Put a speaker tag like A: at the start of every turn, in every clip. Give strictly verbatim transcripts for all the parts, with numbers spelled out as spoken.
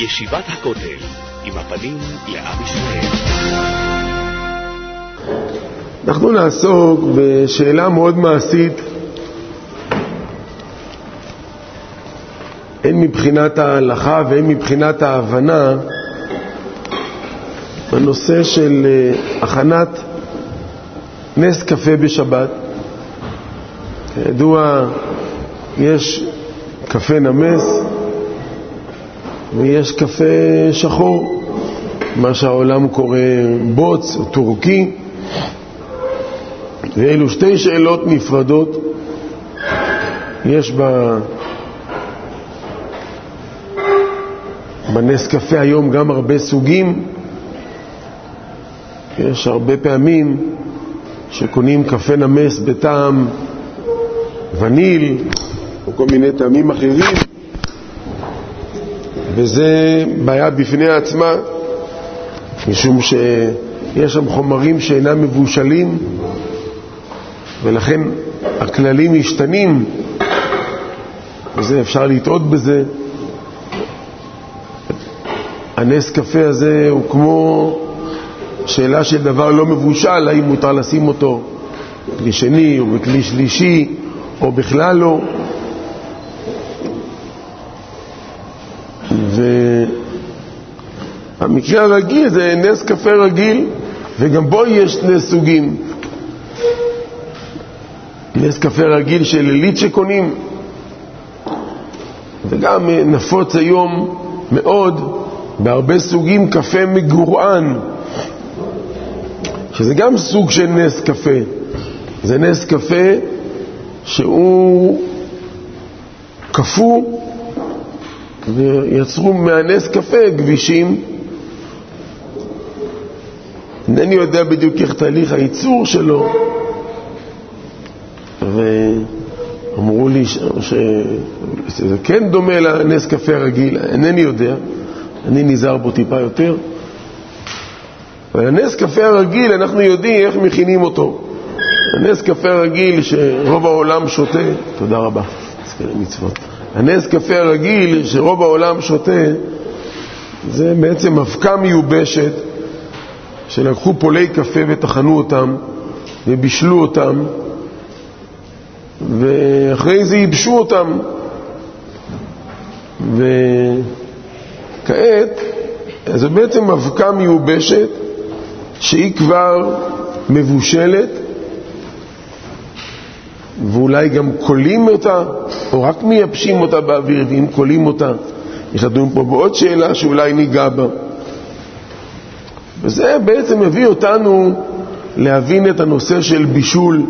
A: ישיבת הכותל, עם הפנים לעם ישראל.
B: אנחנו נעסוק בשאלה מאוד מעשית, הן מבחינת ההלכה והן מבחינת ההבנה, בנושא של הכנת נס קפה בשבת. כידוע, יש קפה נמס ויש קפה שחור, מה שהעולם קורא בוץ או טורקי, ואלו שתי שאלות נפרדות. יש בה בנס קפה היום גם הרבה סוגים. יש הרבה פעמים שקונים קפה נמס בטעם וניל או כל מיני טעמים אחרים, וזה בעיה בפני עצמה, משום שיש שם חומרים שאינם מבושלים, ולכן הכללים משתנים, וזה אפשר לטעות בזה. הנס קפה הזה הוא כמו שאלה של דבר לא מבושל, האם מותר לשים אותו בכלי שני או בכלי שלישי או בכלל לא. והמקרה הרגיל זה נס קפה רגיל, וגם בו יש שני סוגים. נס קפה רגיל של עילית שקונים, וגם נפוץ היום מאוד בהרבה סוגים קפה מגורען, שזה גם סוג של נס קפה. זה נס קפה שהוא קפוא, ויצרו מהנס קפה גבישים. אינני יודע בדיוק איך תהליך הייצור שלו, ואמרו לי שזה כן דומה לנס קפה רגיל. אינני יודע, אני נזהר בו טיפה יותר. אבל הנס קפה הרגיל, אנחנו יודעים איך מכינים אותו. הנס קפה הרגיל שרוב העולם שותה, תודה רבה, מצוות. הנס קפה הרגיל שרוב העולם שותה, זה בעצם אבקה מיובשת שלקחו פולי קפה וטחנו אותם ובישלו אותם, ואחרי זה ייבשו אותם, וכעת זה בעצם אבקה מיובשת שהיא כבר מבושלת, ואולי גם קולים אותה או רק מייבשים אותה באוויר, ואם קולים אותה יש לדון פה בעוד שאלה שאולי ניגע בה. וזה בעצם מביא אותנו להבין את הנושא של בישול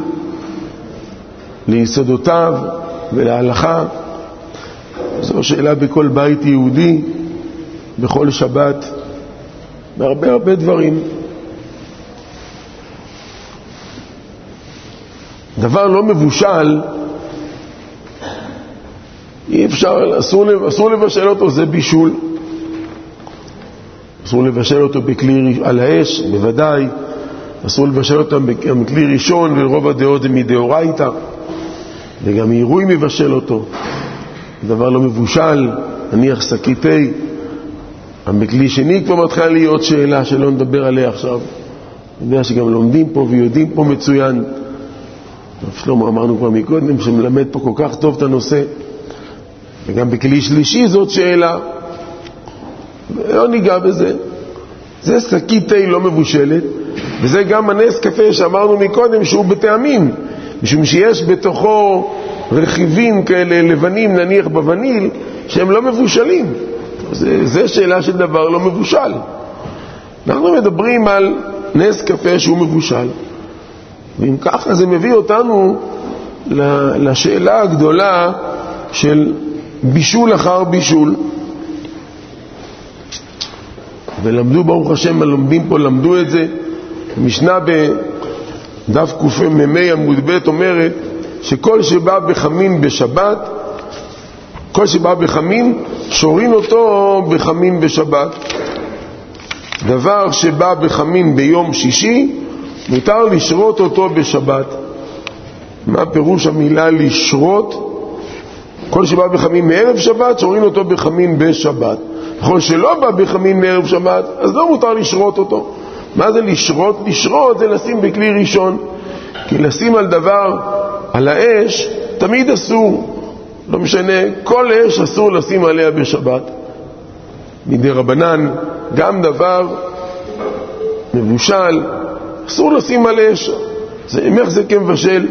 B: ליסודותיו ולהלכה. זו שאלה בכל בית יהודי, בכל שבת, בהרבה הרבה דברים. דבר לא מבושל, אי אפשר, אסור, אסור לבשל אותו, זה בישול. אסור לבשל אותו בכלי על האש, בוודאי. אסור לבשל אותו בכלי ראשון, ורוב הדעות זה מדאורייתא, וגם עירוי מבשל אותו. דבר לא מבושל, נניח שקית תה, בכלי שני כבר מתחילה להיות שאלה שלא נדבר עליה עכשיו. אני יודע שגם לומדים פה ויודעים פה מצוין. שלמה אמרנו כבר מקודם שמלמד פה כל כך טוב את הנושא. וגם בכלי שלישי זאת שאלה, לא ניגע בזה. זה שקית תה לא מבושלת, וזה גם הנס קפה שאמרנו מקודם שהוא בטעמים, משום שיש בתוכו רכיבים כאלה לבנים, נניח בווניל, שהם לא מבושלים. זה, זה שאלה של דבר לא מבושל. אנחנו מדברים על נס קפה שהוא מבושל, ואם ככה זה מביא אותנו לשאלה הגדולה של בישול אחר בישול. ולמדו ברוך השם, הלומדים פה למדו את זה. משנה בדף קמ"ה עמוד ב' אומרת שכל שבא בחמין בשבת, כל שבא בחמין שורין אותו בחמין בשבת. דבר שבא בחמין ביום שישי מותר לשרות אותו בשבת. מה פירוש המילה לשרות? כל שבא בחמין מערב שבת שורין אותו בחמין בשבת. יכול שלא בא בחמין מערב שבת, אז לא מותר לשרות אותו. מה זה לשרות? לשרות זה לשים בכלי ראשון. כי לשים על דבר, על האש, תמיד אסור. לא משנה, כל אש אסור לשים עליה בשבת. מדי רבנן, גם דבר מבושל, אסור לשים על אש. זה אמך זה כמבשל.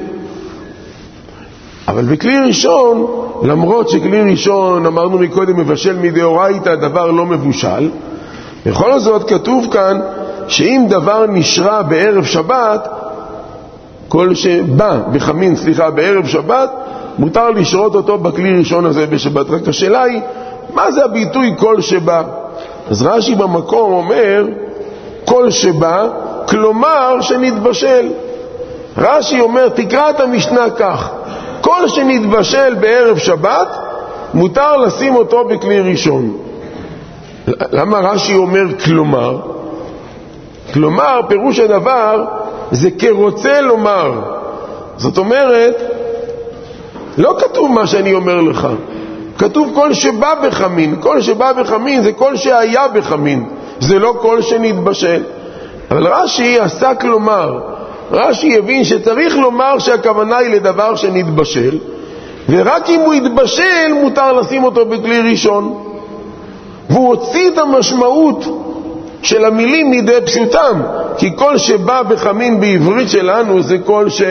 B: אבל בכלי ראשון, למרות שכלי ראשון, אמרנו מקודם, מבשל מדאורייתא, דבר לא מבושל, בכל זאת כתוב כאן, שאם דבר נשרה בערב שבת, כל שבא בחמין, סליחה, בערב שבת, מותר לשרות אותו בכלי ראשון הזה בשבת. רק השאלה היא, מה זה הביטוי כל שבא? אז רש"י במקום אומר, כל שבא, כלומר שנתבשל. רש"י אומר, תקרא את המשנה כך, כל שנתבשל בערב שבת, מותר לשים אותו בכלי ראשון. למה רש"י אומר כלומר? כלומר, פירוש הדבר, זה כרוצה לומר. זאת אומרת, לא כתוב מה שאני אומר לך. כתוב כל שבא בחמין. כל שבא בחמין זה כל שהיה בחמין. זה לא כל שנתבשל. אבל רש"י עשה כלומר. רש"י הבין שצריך לומר שהכוונה היא לדבר שנתבשל, ורק אם הוא יתבשל מותר לשים אותו בכלי ראשון. והוא הוציא את המשמעות של המילים מידי פשוטם, כי כל שבא בחמין בעברית שלנו זה כל ש...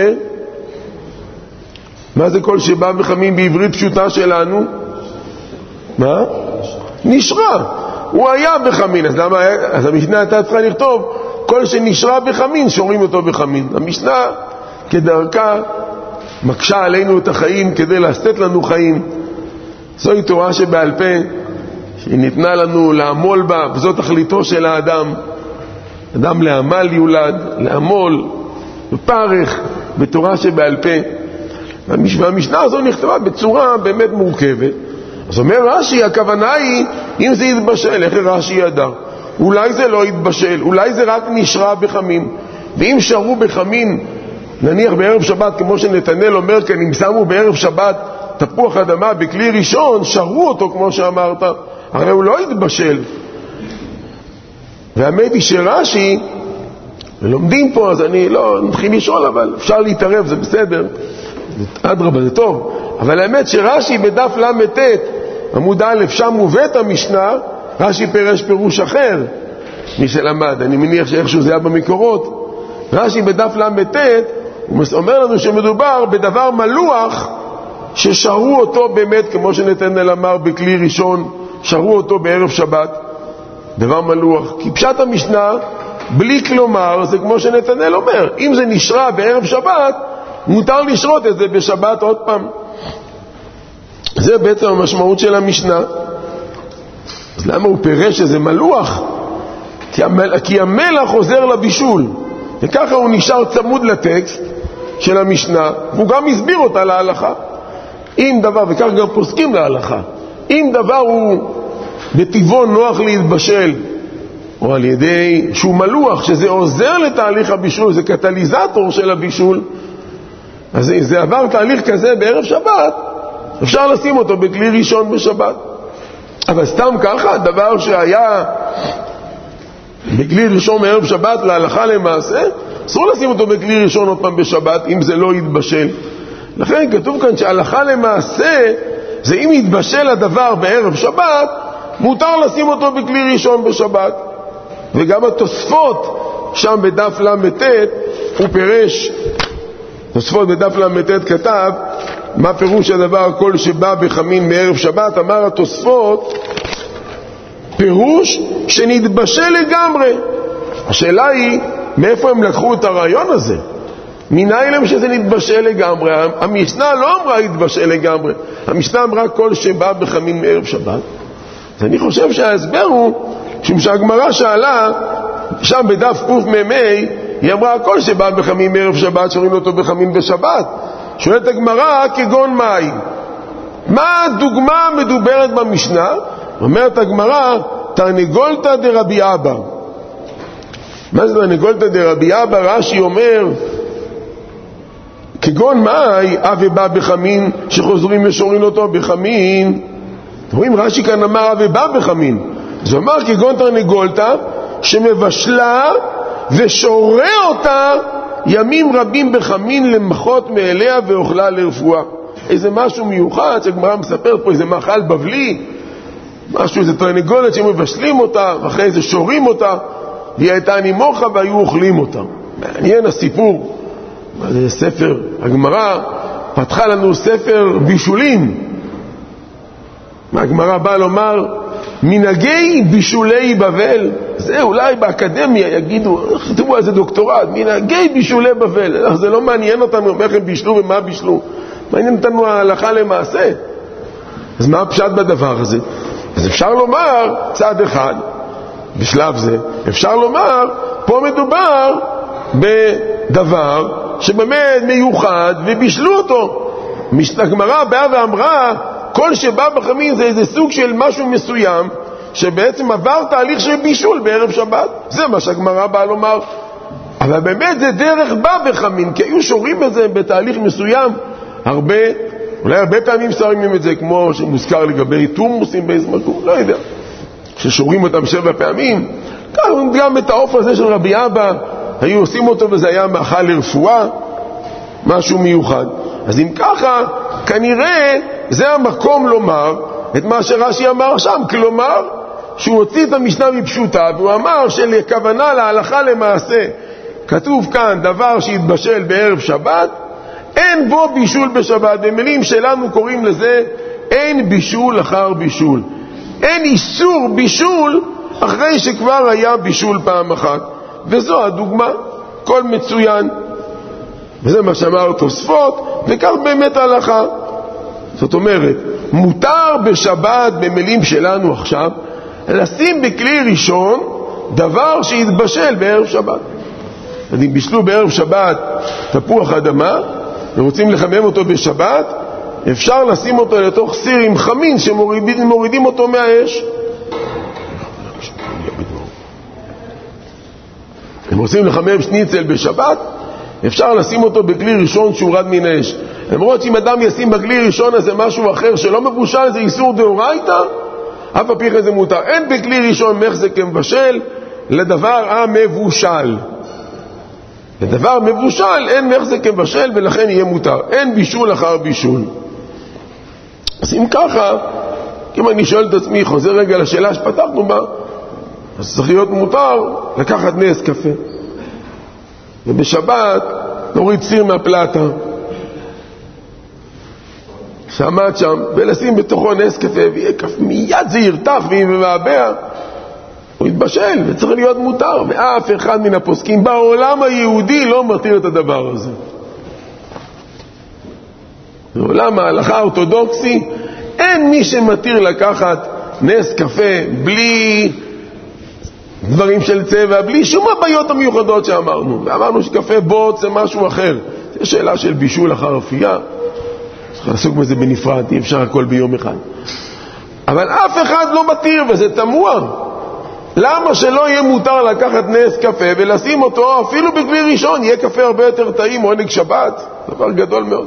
B: מה זה כל שבא בחמין בעברית פשוטה שלנו? מה? נשרה. הוא היה בחמין, אז למה? אז המשנה הייתה צריכה לכתוב כל שנשרה בחמין, שורים אותו בחמין. המשנה כדרכה מקשה עלינו את החיים כדי לתת לנו חיים. זוהי תורה שבעל פה, שהיא ניתנה לנו לעמול בה, וזאת תכליתו של האדם. אדם לעמל יולד, לעמול, בפרך, בתורה שבעל פה. והמשנה הזו נכתבה בצורה באמת מורכבת. אז אומר רש"י, הכוונה היא, אם זה יתבשל, איך רש"י ידע? אולי זה לא יתבשל, אולי זה רק נשרה בחמין. ואם שרו בחמין, נניח בערב שבת, כמו שנתנאל אומר כאן, אם שמו בערב שבת תפוח אדמה בכלי ראשון, שרו אותו כמו שאמרת, הרי הוא לא יתבשל. והאמת היא שרש"י, ולומדים פה, אז אני לא נתחיל לשאול, אבל אפשר להתערב, זה בסדר, אדרבה, זה טוב. אבל האמת שרש"י בדף למ"ט, עמוד א', שם מובאת המשנה, רש"י פירש פירוש אחר, מי שלמד, אני מניח שאיכשהו זה היה במקורות. רש"י בדף למ"ט, הוא אומר לנו שמדובר בדבר מלוח, ששרו אותו באמת, כמו שנתנאל אמר, בכלי ראשון, שרו אותו בערב שבת, דבר מלוח. כי פשט המשנה, בלי כלומר, זה כמו שנתנאל אומר, אם זה נשרה בערב שבת, מותר לשרות את זה בשבת עוד פעם. זה בעצם המשמעות של המשנה. אז למה הוא פירש שזה מלוח? כי, המל... כי המלח עוזר לבישול, וככה הוא נשאר צמוד לטקסט של המשנה, והוא גם הסביר אותה להלכה. אם דבר, וכך גם פוסקים להלכה, אם דבר הוא בטבעו נוח להתבשל, או על ידי שהוא מלוח, שזה עוזר לתהליך הבישול, זה קטליזטור של הבישול, אז זה, זה עבר תהליך כזה בערב שבת, אפשר לשים אותו בכלי ראשון בשבת. אבל סתם ככה, דבר שהיה בכלי ראשון בערב שבת להלכה למעשה, אסור לשים אותו בכלי ראשון עוד פעם בשבת, אם זה לא יתבשל. לכן כתוב כאן שהלכה למעשה, זה אם יתבשל הדבר בערב שבת, מותר לשים אותו בכלי ראשון בשבת. וגם התוספות, שם בדף למ"ט, הוא פירש, תוספות בדף למ"ט כתב, מה פירוש הדבר כל שבא בחמין בערב שבת? אמר התוספות, פירוש שנתבשל לגמרי. השאלה היא, מאיפה הם לקחו את הרעיון הזה? מנין להם שזה נתבשל לגמרי? המשנה לא אמרה התבשל לגמרי, המשנה אמרה כל שבא בחמין בערב שבת. אז אני חושב שההסבר הוא, משום שהגמרא שאלה, שם בדף קמ"ה, היא אמרה כל שבא בחמין בערב שבת, שרים אותו בחמין בשבת. שואלת הגמרא, כגון מים. מה הדוגמה המדוברת במשנה? אומרת הגמרא, תרנגולתא דרבי אבא. מה זה תרנגולתא דרבי אבא? רש"י אומר, כגון מאי, אבי בא בחמין, שחוזרים ושורים אותו בחמין. רואים, רש"י כאן אמר אבי בא בחמין. אז הוא אמר כגון תרנגולתה שמבשלה ושורה אותה ימים רבים בחמין למחות מאליה ואוכלה לרפואה. איזה משהו מיוחד שהגמרא מספרת פה, איזה מאכל בבלי, משהו, איזה תרנגולת שמבשלים אותה ואחרי זה שורים אותה, והיא הייתה נימוכה והיו אוכלים אותה. מעניין הסיפור. זה ספר, הגמרא פתחה לנו ספר בישולים. הגמרא באה לומר מנהגי בישולי בבל. זה אולי באקדמיה יגידו, כתבו על זה דוקטורט, מנהגי בישולי בבל. זה לא מעניין אותנו איך הם בישלו ומה בישלו, מעניין אותנו ההלכה למעשה. אז מה הפשט בדבר הזה? אז אפשר לומר צד אחד בשלב זה, אפשר לומר פה מדובר בדבר שבאמת מיוחד ובישלו אותו. הגמרא באה ואמרה כל שבא בחמין זה איזה סוג של משהו מסוים שבעצם עבר תהליך של בישול בערב שבת. זה מה שהגמרא באה לומר. אבל באמת זה דרך בא בחמין, כי היו שורים את זה בתהליך מסוים הרבה, אולי הרבה פעמים שרים את זה, כמו שמוזכר לגבי תומוסים באיזה מקום, לא יודע, ששורים אותם שבע פעמים. גם את העוף הזה של רבי אבא היו עושים אותו וזה היה מאכל לרפואה, משהו מיוחד. אז אם ככה, כנראה זה המקום לומר את מה שרש"י אמר שם, כלומר שהוא הוציא את המשנה מפשוטה והוא אמר שלכוונה להלכה למעשה כתוב כאן דבר שהתבשל בערב שבת, אין בו בישול בשבת. במילים שלנו קוראים לזה אין בישול אחר בישול, אין איסור בישול אחרי שכבר היה בישול פעם אחת. וזו הדוגמה, כל מצוין, וזה מה שאמר תוספות, וכך באמת ההלכה. זאת אומרת, מותר בשבת במילים שלנו עכשיו לשים בכלי ראשון דבר שהתבשל בערב שבת. אז אם בישלו בערב שבת תפוח אדמה ורוצים לחמם אותו בשבת, אפשר לשים אותו לתוך סיר עם חמין שמורידים אותו מהאש. אם רוצים לחמם שניצל בשבת, אפשר לשים אותו בכלי ראשון שהורד מן האש. למרות שאם אדם ישים בכלי ראשון הזה משהו אחר שלא מבושל, זה איסור דאורייתא, אף על פי כן זה מותר. אין בכלי ראשון מחזק כמבשל לדבר המבושל. לדבר מבושל אין מחזק כמבשל ולכן יהיה מותר. אין בישול אחר בישול. אז אם ככה, אם אני שואל את עצמי, חוזר רגע לשאלה שפתחנו בה, אז צריך להיות מותר לקחת נס קפה. ובשבת נוריד סיר מהפלטה שעמד שם ולשים בתוכו נס קפה, ויהיה קפה, מיד זה ירתח ויבעבע, הוא יתבשל וצריך להיות מותר. ואף אחד מן הפוסקים בעולם היהודי לא מתיר את הדבר הזה. בעולם ההלכה האורתודוקסי אין מי שמתיר לקחת נס קפה בלי דברים של צבע, בלי שום הבעיות המיוחדות שאמרנו. ואמרנו שקפה בוץ זה משהו אחר, זה שאלה של בישול אחר אפייה, צריך לעסוק בזה בנפרד, אי אפשר הכל ביום אחד. אבל אף אחד לא מתיר, וזה תמוה. למה שלא יהיה מותר לקחת נס קפה ולשים אותו אפילו בכלי ראשון? יהיה קפה הרבה יותר טעים, עונג שבת, דבר גדול מאוד.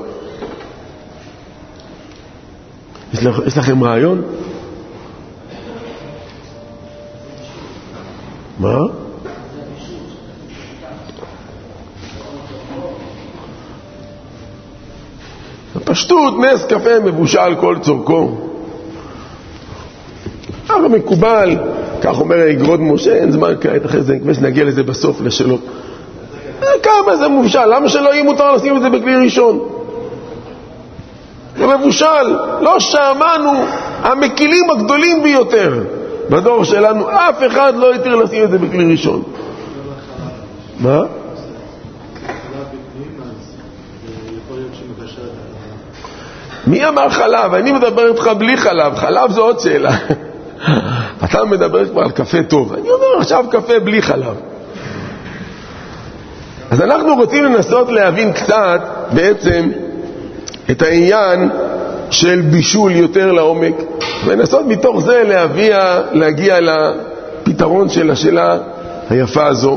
B: יש, לכ, יש לכם רעיון? מה? בפשטות נס קפה מבושל כל צורכו. הרי מקובל, כך אומר האגרות משה, אין זמן כעת אחרי זה, נקווה שנגיע לזה בסוף לשאלות. כמה זה מבושל? למה שלא יהיה מותר לשים את זה בכלי ראשון? זה מבושל, לא שמענו, המקילים הגדולים ביותר בדור שלנו, אף אחד לא יתיר לשים את זה בכלי ראשון. מה? מי אמר חלב? אני מדבר איתך בלי חלב, חלב זו עוד שאלה. אתה מדבר כבר על קפה טוב, אני אומר עכשיו קפה בלי חלב. אז אנחנו רוצים לנסות להבין קצת בעצם את העניין של בישול יותר לעומק, ולנסות מתוך זה להביע, להגיע לפתרון של השאלה היפה הזו.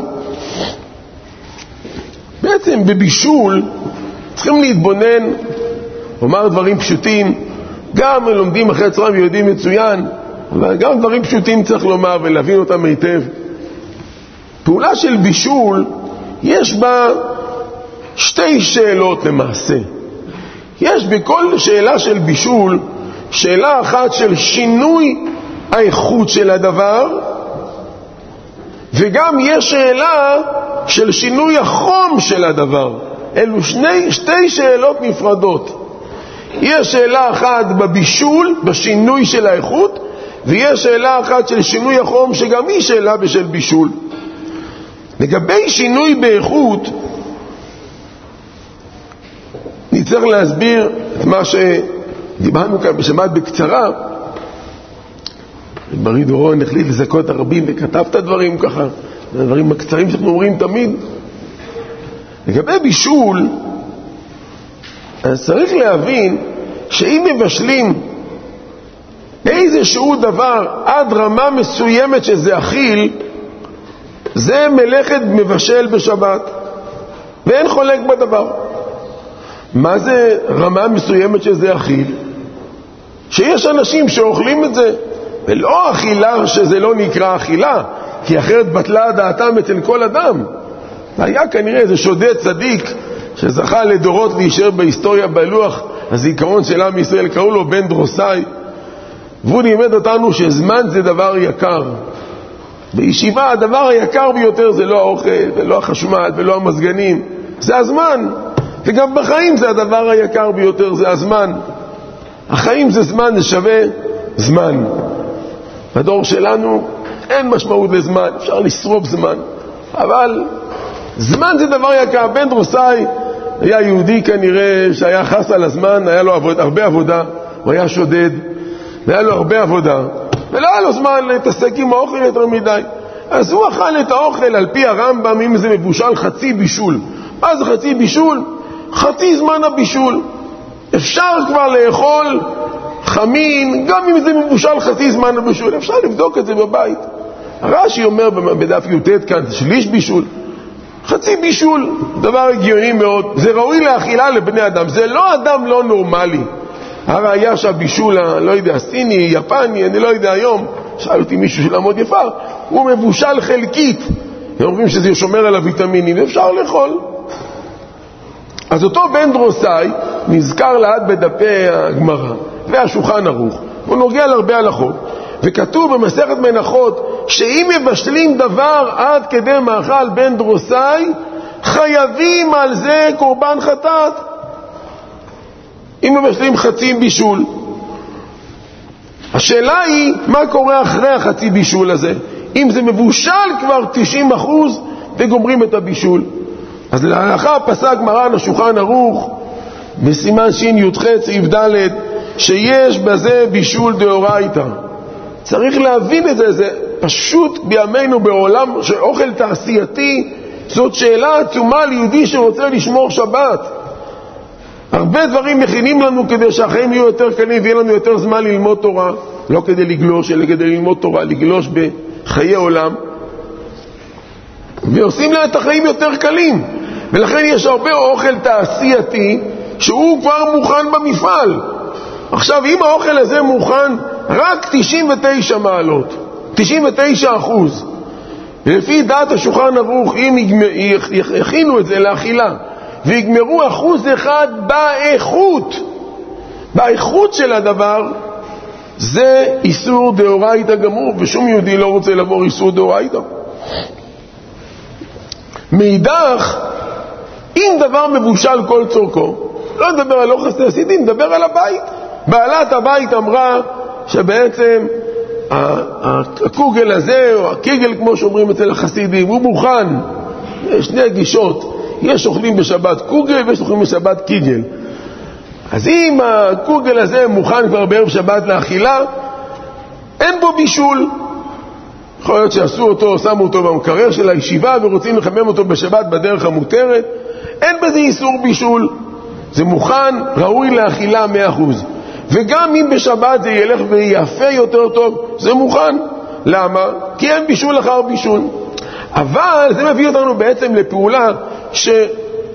B: בעצם בבישול צריכים להתבונן, אומר דברים פשוטים, גם לומדים אחרי הצהריים ויודעים מצוין, אבל גם דברים פשוטים צריך לומר ולהבין אותם היטב. פעולה של בישול, יש בה שתי שאלות למעשה. יש בכל שאלה של בישול, שאלה אחת של שינוי האיכות של הדבר, וגם יש שאלה של שינוי החום של הדבר. אלו שני, שתי שאלות נפרדות. יש שאלה אחת בבישול, בשינוי של האיכות, ויש שאלה אחת של שינוי החום, שגם היא שאלה בשל בישול. לגבי שינוי באיכות, נצטרך להסביר את מה שדיברנו כאן בשבת בקצרה. ברי דורון החליט לזכות הרבים וכתב את הדברים ככה, הדברים הקצרים שאנחנו אומרים תמיד. לגבי בישול, אז צריך להבין שאם מבשלים איזשהו דבר עד רמה מסוימת שזה אכיל, זה מלאכת מבשל בשבת, ואין חולק בדבר. מה זה רמה מסוימת שזה אכיל? שיש אנשים שאוכלים את זה, ולא אכילה שזה לא נקרא אכילה, כי אחרת בטלה דעתם אצל כל אדם. היה כנראה איזה שודד צדיק שזכה לדורות להישאר בהיסטוריה בלוח הזיכרון של עם ישראל, קראו לו בן דרוסאי, והוא לימד אותנו שזמן זה דבר יקר. בישיבה הדבר היקר ביותר זה לא האוכל ולא החשמל ולא המזגנים, זה הזמן. וגם בחיים זה הדבר היקר ביותר, זה הזמן. החיים זה זמן, זה שווה זמן. בדור שלנו אין משמעות לזמן, אפשר לשרוף זמן, אבל זמן זה דבר יקר. בן דרוסאי היה יהודי כנראה שהיה חס על הזמן, היה לו עבוד, הרבה עבודה, הוא היה שודד, והיה לו הרבה עבודה, ולא היה לו זמן להתעסק עם האוכל יותר מדי. אז הוא אכל את האוכל על פי הרמב"ם, אם זה מבושל חצי בישול. מה זה חצי בישול? חצי זמן הבישול. אפשר כבר לאכול חמין, גם אם זה מבושל חצי זמן הבישול, אפשר לבדוק את זה בבית. הרש"י אומר בדף י"ט כאן, שליש בישול. חצי בישול, דבר הגיוני מאוד. זה ראוי לאכילה לבני אדם, זה לא אדם לא נורמלי. הראיה שהבישול, לא יודע, סיני, יפני, אני לא יודע היום, שאל אותי מישהו של עמוד יפר, הוא מבושל חלקית. הם אומרים שזה שומר על הוויטמינים, אפשר לאכול. אז אותו בן דרוסאי נזכר לעד בדפי הגמרא והשולחן ערוך, הוא נוגע להרבה הלכות, וכתוב במסכת מנחות שאם מבשלים דבר עד כדי מאכל בן דרוסאי, חייבים על זה קורבן חטאת. אם מבשלים חצי בישול, השאלה היא מה קורה אחרי החצי בישול הזה. אם זה מבושל כבר תשעים אחוז וגומרים את הבישול, אז להלכה פסק מרן השולחן ערוך בסימן שין י"ח סעיף ד' שיש בזה בישול דאורייתא. צריך להבין את זה, זה פשוט בימינו בעולם של אוכל תעשייתי, זאת שאלה עצומה ליהודי שרוצה לשמור שבת. הרבה דברים מכינים לנו כדי שהחיים יהיו יותר קלים ויהיה לנו יותר זמן ללמוד תורה, לא כדי לגלוש, אלא כדי ללמוד תורה, לגלוש בחיי עולם, ועושים לה את החיים יותר קלים. ולכן יש הרבה אוכל תעשייתי שהוא כבר מוכן במפעל. עכשיו, אם האוכל הזה מוכן רק תשעים ותשע מעלות, תשעים ותשע אחוז, לפי דעת השולחן ערוך, אם יכינו את זה לאכילה ויגמרו אחוז אחד באיכות, באיכות של הדבר, זה איסור דאורייתא גמור, ושום יהודי לא רוצה לעבור איסור דאורייתא. מאידך, אם דבר מבושל כל צורכו, לא נדבר על אוכל תעשייתי, נדבר על הבית. בעלת הבית אמרה שבעצם הקוגל הזה, או הקיגל כמו שאומרים אצל החסידים, הוא מוכן. יש שני גישות, יש אוכלים בשבת קוגל ויש אוכלים בשבת קיגל. אז אם הקוגל הזה מוכן כבר בערב שבת לאכילה, אין בו בישול. יכול להיות שעשו אותו, שמו אותו במקרר של הישיבה ורוצים לחמם אותו בשבת בדרך המותרת, אין בזה איסור בישול. זה מוכן, ראוי לאכילה מאה אחוז. וגם אם בשבת זה ילך ויפה יותר טוב, זה מוכן. למה? כי אין בישול אחר בישול. אבל זה מביא אותנו בעצם לפעולה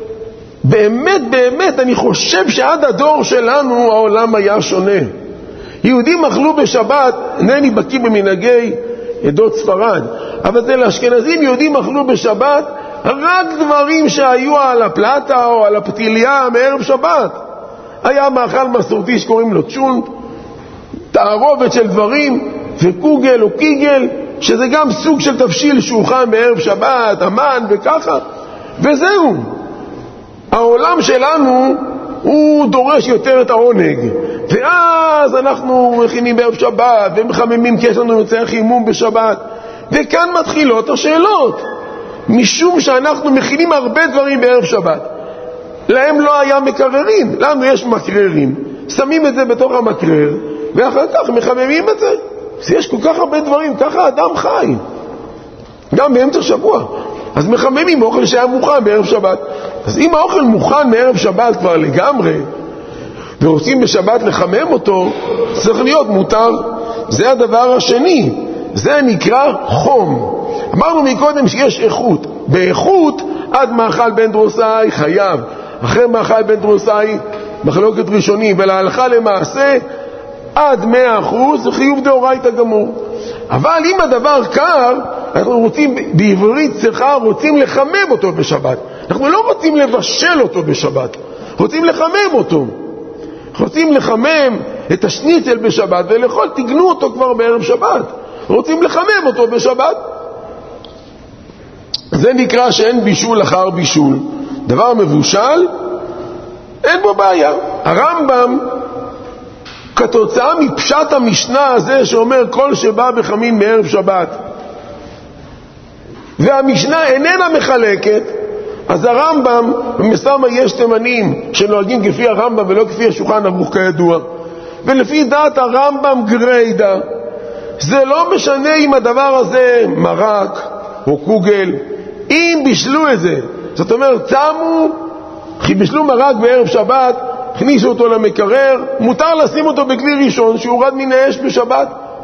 B: שבאמת באמת אני חושב שעד הדור שלנו העולם היה שונה. יהודים אכלו בשבת, אינני בקיא במנהגי עדות ספרד, אבל זה לאשכנזים, יהודים אכלו בשבת רק דברים שהיו על הפלטה או על הפתיליה מערב שבת. היה מאכל מסורתי שקוראים לו צ'ונט, תערובת של דברים, וקוגל או קיגל, שזה גם סוג של תבשיל שהוכן בערב שבת, אמן וככה, וזהו. העולם שלנו הוא דורש יותר את העונג, ואז אנחנו מכינים בערב שבת ומחממים כי יש לנו יוצא חימום בשבת, וכאן מתחילות השאלות. משום שאנחנו מכינים הרבה דברים בערב שבת, להם לא היה מקררים, לנו יש מקררים, שמים את זה בתוך המקרר ואחר כך מחממים את זה. אז יש כל כך הרבה דברים, ככה אדם חי גם באמצע שבוע, אז מחממים אוכל שהיה מוכן בערב שבת. אז אם האוכל מוכן בערב שבת כבר לגמרי ורוצים בשבת לחמם אותו, צריך להיות מותר. זה הדבר השני, זה נקרא חום. אמרנו מקודם שיש איכות, באיכות עד מאכל בן דרוסאי חייב, אחרי מאכל בן דרוסאי מחלוקת ראשונים, ולהלכה למעשה עד מאה אחוז זה חיוב דאורייתא גמור. אבל אם הדבר קר, אנחנו רוצים, בעברית צחה, רוצים לחמם אותו בשבת. אנחנו לא רוצים לבשל אותו בשבת, רוצים לחמם אותו. רוצים לחמם את השניצל בשבת ולאכול, תגנו אותו כבר בערב שבת. רוצים לחמם אותו בשבת. זה נקרא שאין בישול אחר בישול. דבר מבושל, אין בו בעיה. הרמב"ם, כתוצאה מפשט המשנה הזה שאומר כל שבא בחמין מערב שבת, והמשנה איננה מחלקת, אז הרמב"ם, ומסתמה יש תימנים שנוהגים כפי הרמב"ם ולא כפי השולחן ערוך כידוע, ולפי דעת הרמב"ם גריידא, זה לא משנה אם הדבר הזה מרק או קוגל, אם בישלו את זה, זאת אומרת צמו, כי בישלו מרק בערב שבת, הכניסו אותו למקרר, מותר לשים אותו בכלי ראשון שהורד מן האש בשבת,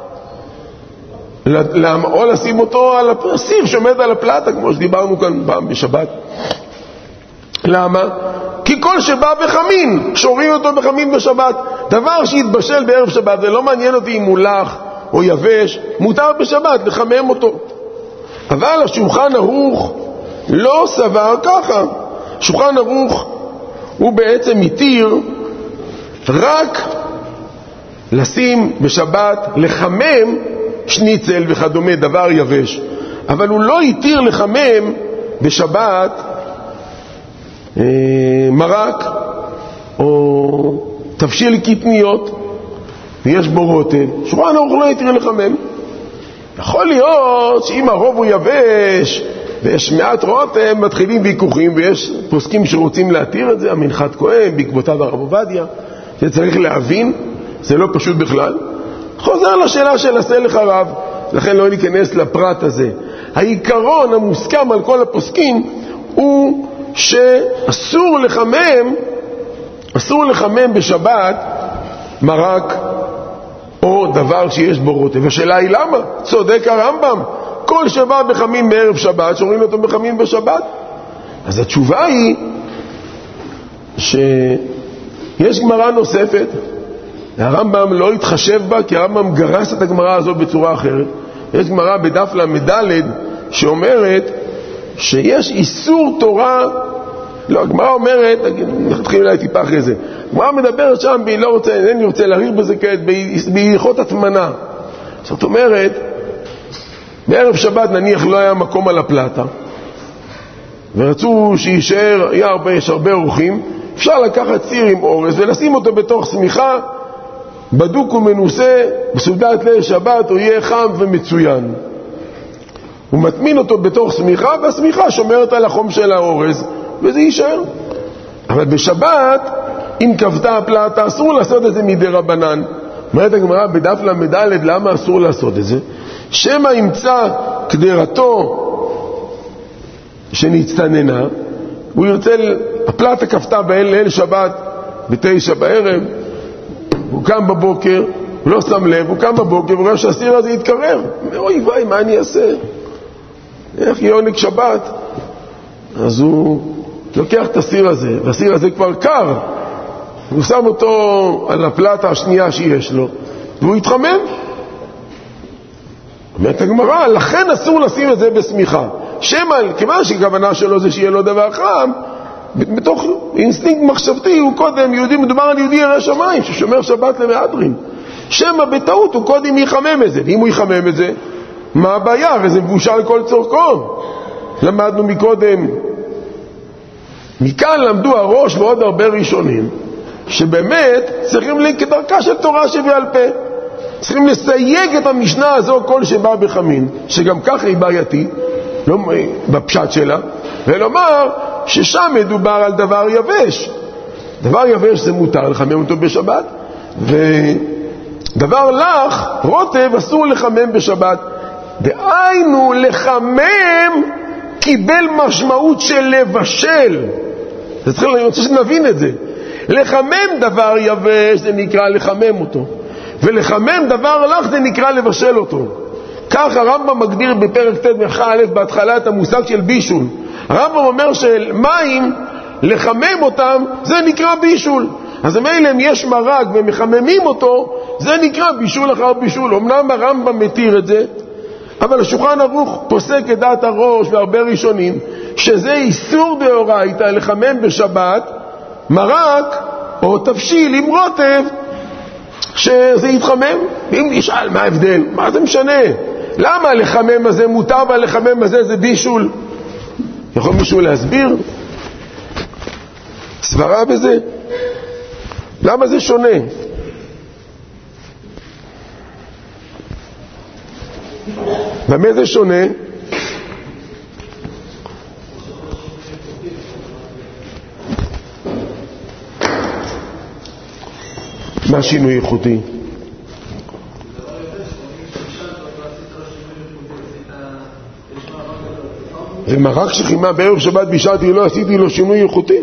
B: או לשים אותו על הסיר שעומד על הפלטה כמו שדיברנו כאן פעם בשבת. למה? כי כל שבא בחמין שורים אותו בחמין בשבת. דבר שהתבשל בערב שבת, זה לא מעניין אותי אם הוא לח או יבש, מותר בשבת לחמם אותו. אבל השולחן ערוך לא סבר ככה. שולחן ערוך הוא בעצם מתיר רק לשים בשבת, לחמם שניצל וכדומה, דבר יבש. אבל הוא לא התיר לחמם בשבת אה, מרק או תבשיל קטניות ויש בו רוטב. שולחן ערוך לא התיר לחמם. יכול להיות שאם הרוב הוא יבש ויש מעט רוטב, מתחילים ויכוחים, ויש פוסקים שרוצים להתיר את זה, המנחת כהן בעקבותיו הרב עובדיה, שצריך להבין, זה לא פשוט בכלל. חוזר לשאלה של עשה לך רב, לכן לא ניכנס לפרט הזה. העיקרון המוסכם על כל הפוסקים הוא שאסור לחמם, אסור לחמם בשבת מרק או דבר שיש בו רוטב. השאלה היא למה? צודק הרמב"ם, כל שבא בחמין בערב שבת שומרים אותו בחמין בשבת. אז התשובה היא שיש גמרא נוספת, הרמב"ם לא התחשב בה כי הרמב"ם גרס את הגמרא הזאת בצורה אחרת. יש גמרא בדף למדלת שאומרת שיש איסור תורה, לא, הגמרא אומרת, נתחיל אולי טיפה אחרי זה, הגמרא מדברת שם, בי לא רוצה, אינני רוצה להעריך בזה כעת, בהלכות הטמנה. זאת אומרת, בערב שבת נניח לא היה מקום על הפלטה, ורצו שישאר, היה הרבה, יש הרבה אורחים, אפשר לקחת סיר עם אורז ולשים אותו בתוך סמיכה, בדוק ומנוסה, בסעודת ליל שבת הוא יהיה חם ומצוין. הוא מטמין אותו בתוך סמיכה, והסמיכה שומרת על החום של האורז, וזה יישאר. אבל בשבת, אם כבתה הפלטה, אסור לעשות את זה מדי רבנן. אומרת הגמרא בדף למדלת, למה אסור לעשות את זה? שמא ימצא קדרתו שנצטננה, הוא ירצה, הפלטה כבתה בליל שבת בתשע בערב, הוא קם בבוקר, הוא לא שם לב, הוא קם בבוקר והוא רואה שהסיר הזה יתקרר. אוי וואי, מה אני אעשה? איך יהיה עונג שבת? אז הוא לוקח את הסיר הזה, והסיר הזה כבר קר, הוא שם אותו על הפלטה השנייה שיש לו, והוא יתחמם. אומרת הגמרא, לכן אסור לשים את זה בסמיכה. שמא, כיוון שכוונה שלו זה שיהיה לו דבר חם, בתוך אינסטינקט מחשבתי הוא קודם יהודי, מדובר על יהודי ירא שמיים ששומר שבת למהדרין. שמא בטעות הוא קודם יחמם את זה, ואם הוא יחמם את זה, מה הבעיה? הרי זה מבושל לכל צורכו. למדנו מקודם, מכאן למדו הראש ועוד הרבה ראשונים, שבאמת צריכים כדרכה של תורה שבעל פה. צריכים לסייג את המשנה הזו כל שבא בחמין, שגם ככה היא בעייתית, לא, בפשט שלה, ולומר ששם מדובר על דבר יבש. דבר יבש זה מותר לחמם אותו בשבת, ודבר לך, רוטב, אסור לחמם בשבת. דהיינו, לחמם קיבל משמעות של לבשל. אני רוצה שנבין את זה. לחמם דבר יבש זה נקרא לחמם אותו, ולחמם דבר לך זה נקרא לבשל אותו. כך הרמב"ם מגדיר בפרק ת' מלאכה א' בהתחלה את המושג של בישול. הרמב"ם אומר שמים, לחמם אותם, זה נקרא בישול. אז מילא אם יש מרק ומחממים אותו, זה נקרא בישול אחר בישול. אמנם הרמב"ם מתיר את זה, אבל השולחן ערוך פוסק את דעת הראש והרבה ראשונים, שזה איסור דאורייתא לחמם בשבת מרק או תבשיל עם רוטב, שזה יתחמם. ואם נשאל מה ההבדל, מה זה משנה? למה לחמם הזה מותר ולחמם הזה זה בישול? יכול מישהו להסביר סברה בזה? למה זה שונה? במה זה שונה? מה שינוי איכותי? ומרק שחימה בערב שבת בישלתי לא עשיתי לו שינוי איכותי?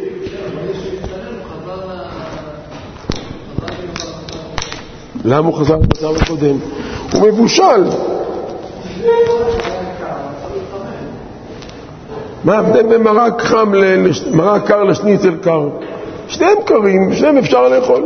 B: למה הוא חזר בצר הקודם? הוא מבושל. מה ההבדל בין מרק חם למרק קר לשניצל קר? שניהם קרים, שניהם אפשר לאכול.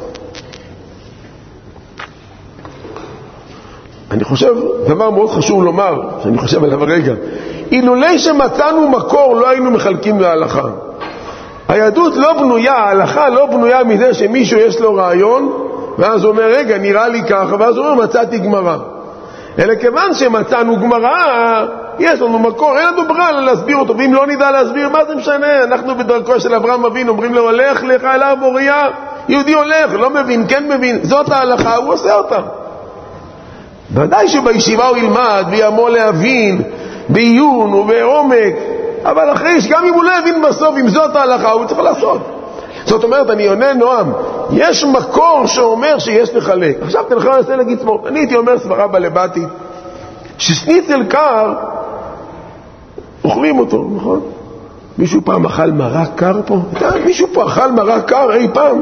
B: אני חושב, דבר מאוד חשוב לומר, שאני חושב עליו רגע, אילולי שמצאנו מקור לא היינו מחלקים להלכה. היהדות לא בנויה, ההלכה לא בנויה מזה שמישהו יש לו רעיון, ואז הוא אומר, רגע, נראה לי ככה, ואז הוא אומר, מצאתי גמרא. אלא כיוון שמצאנו גמרא, יש לנו מקור, אין לנו ברירה להסביר אותו, ואם לא נדע להסביר, מה זה משנה? אנחנו בדרכו של אברהם אבינו, אומרים לו, הולך לך אליו מוריה, יהודי הולך, לא מבין, כן מבין, זאת ההלכה, הוא עושה אותה. ודאי שבישיבה הוא ילמד ויעמול להבין בעיון ובעומק, אבל אחרי שגם אם הוא לא יבין בסוף אם זאת ההלכה הוא צריך לעשות. זאת אומרת, אני עונה נועם, יש מקור שאומר שיש לחלק. עכשיו תלך לנסה להגיד סבור, אני הייתי אומר סברה בלבטית ששניצל קר אוכלים אותו, נכון? מישהו פעם אכל מרק קר פה? מישהו פה אכל מרק קר אי פעם?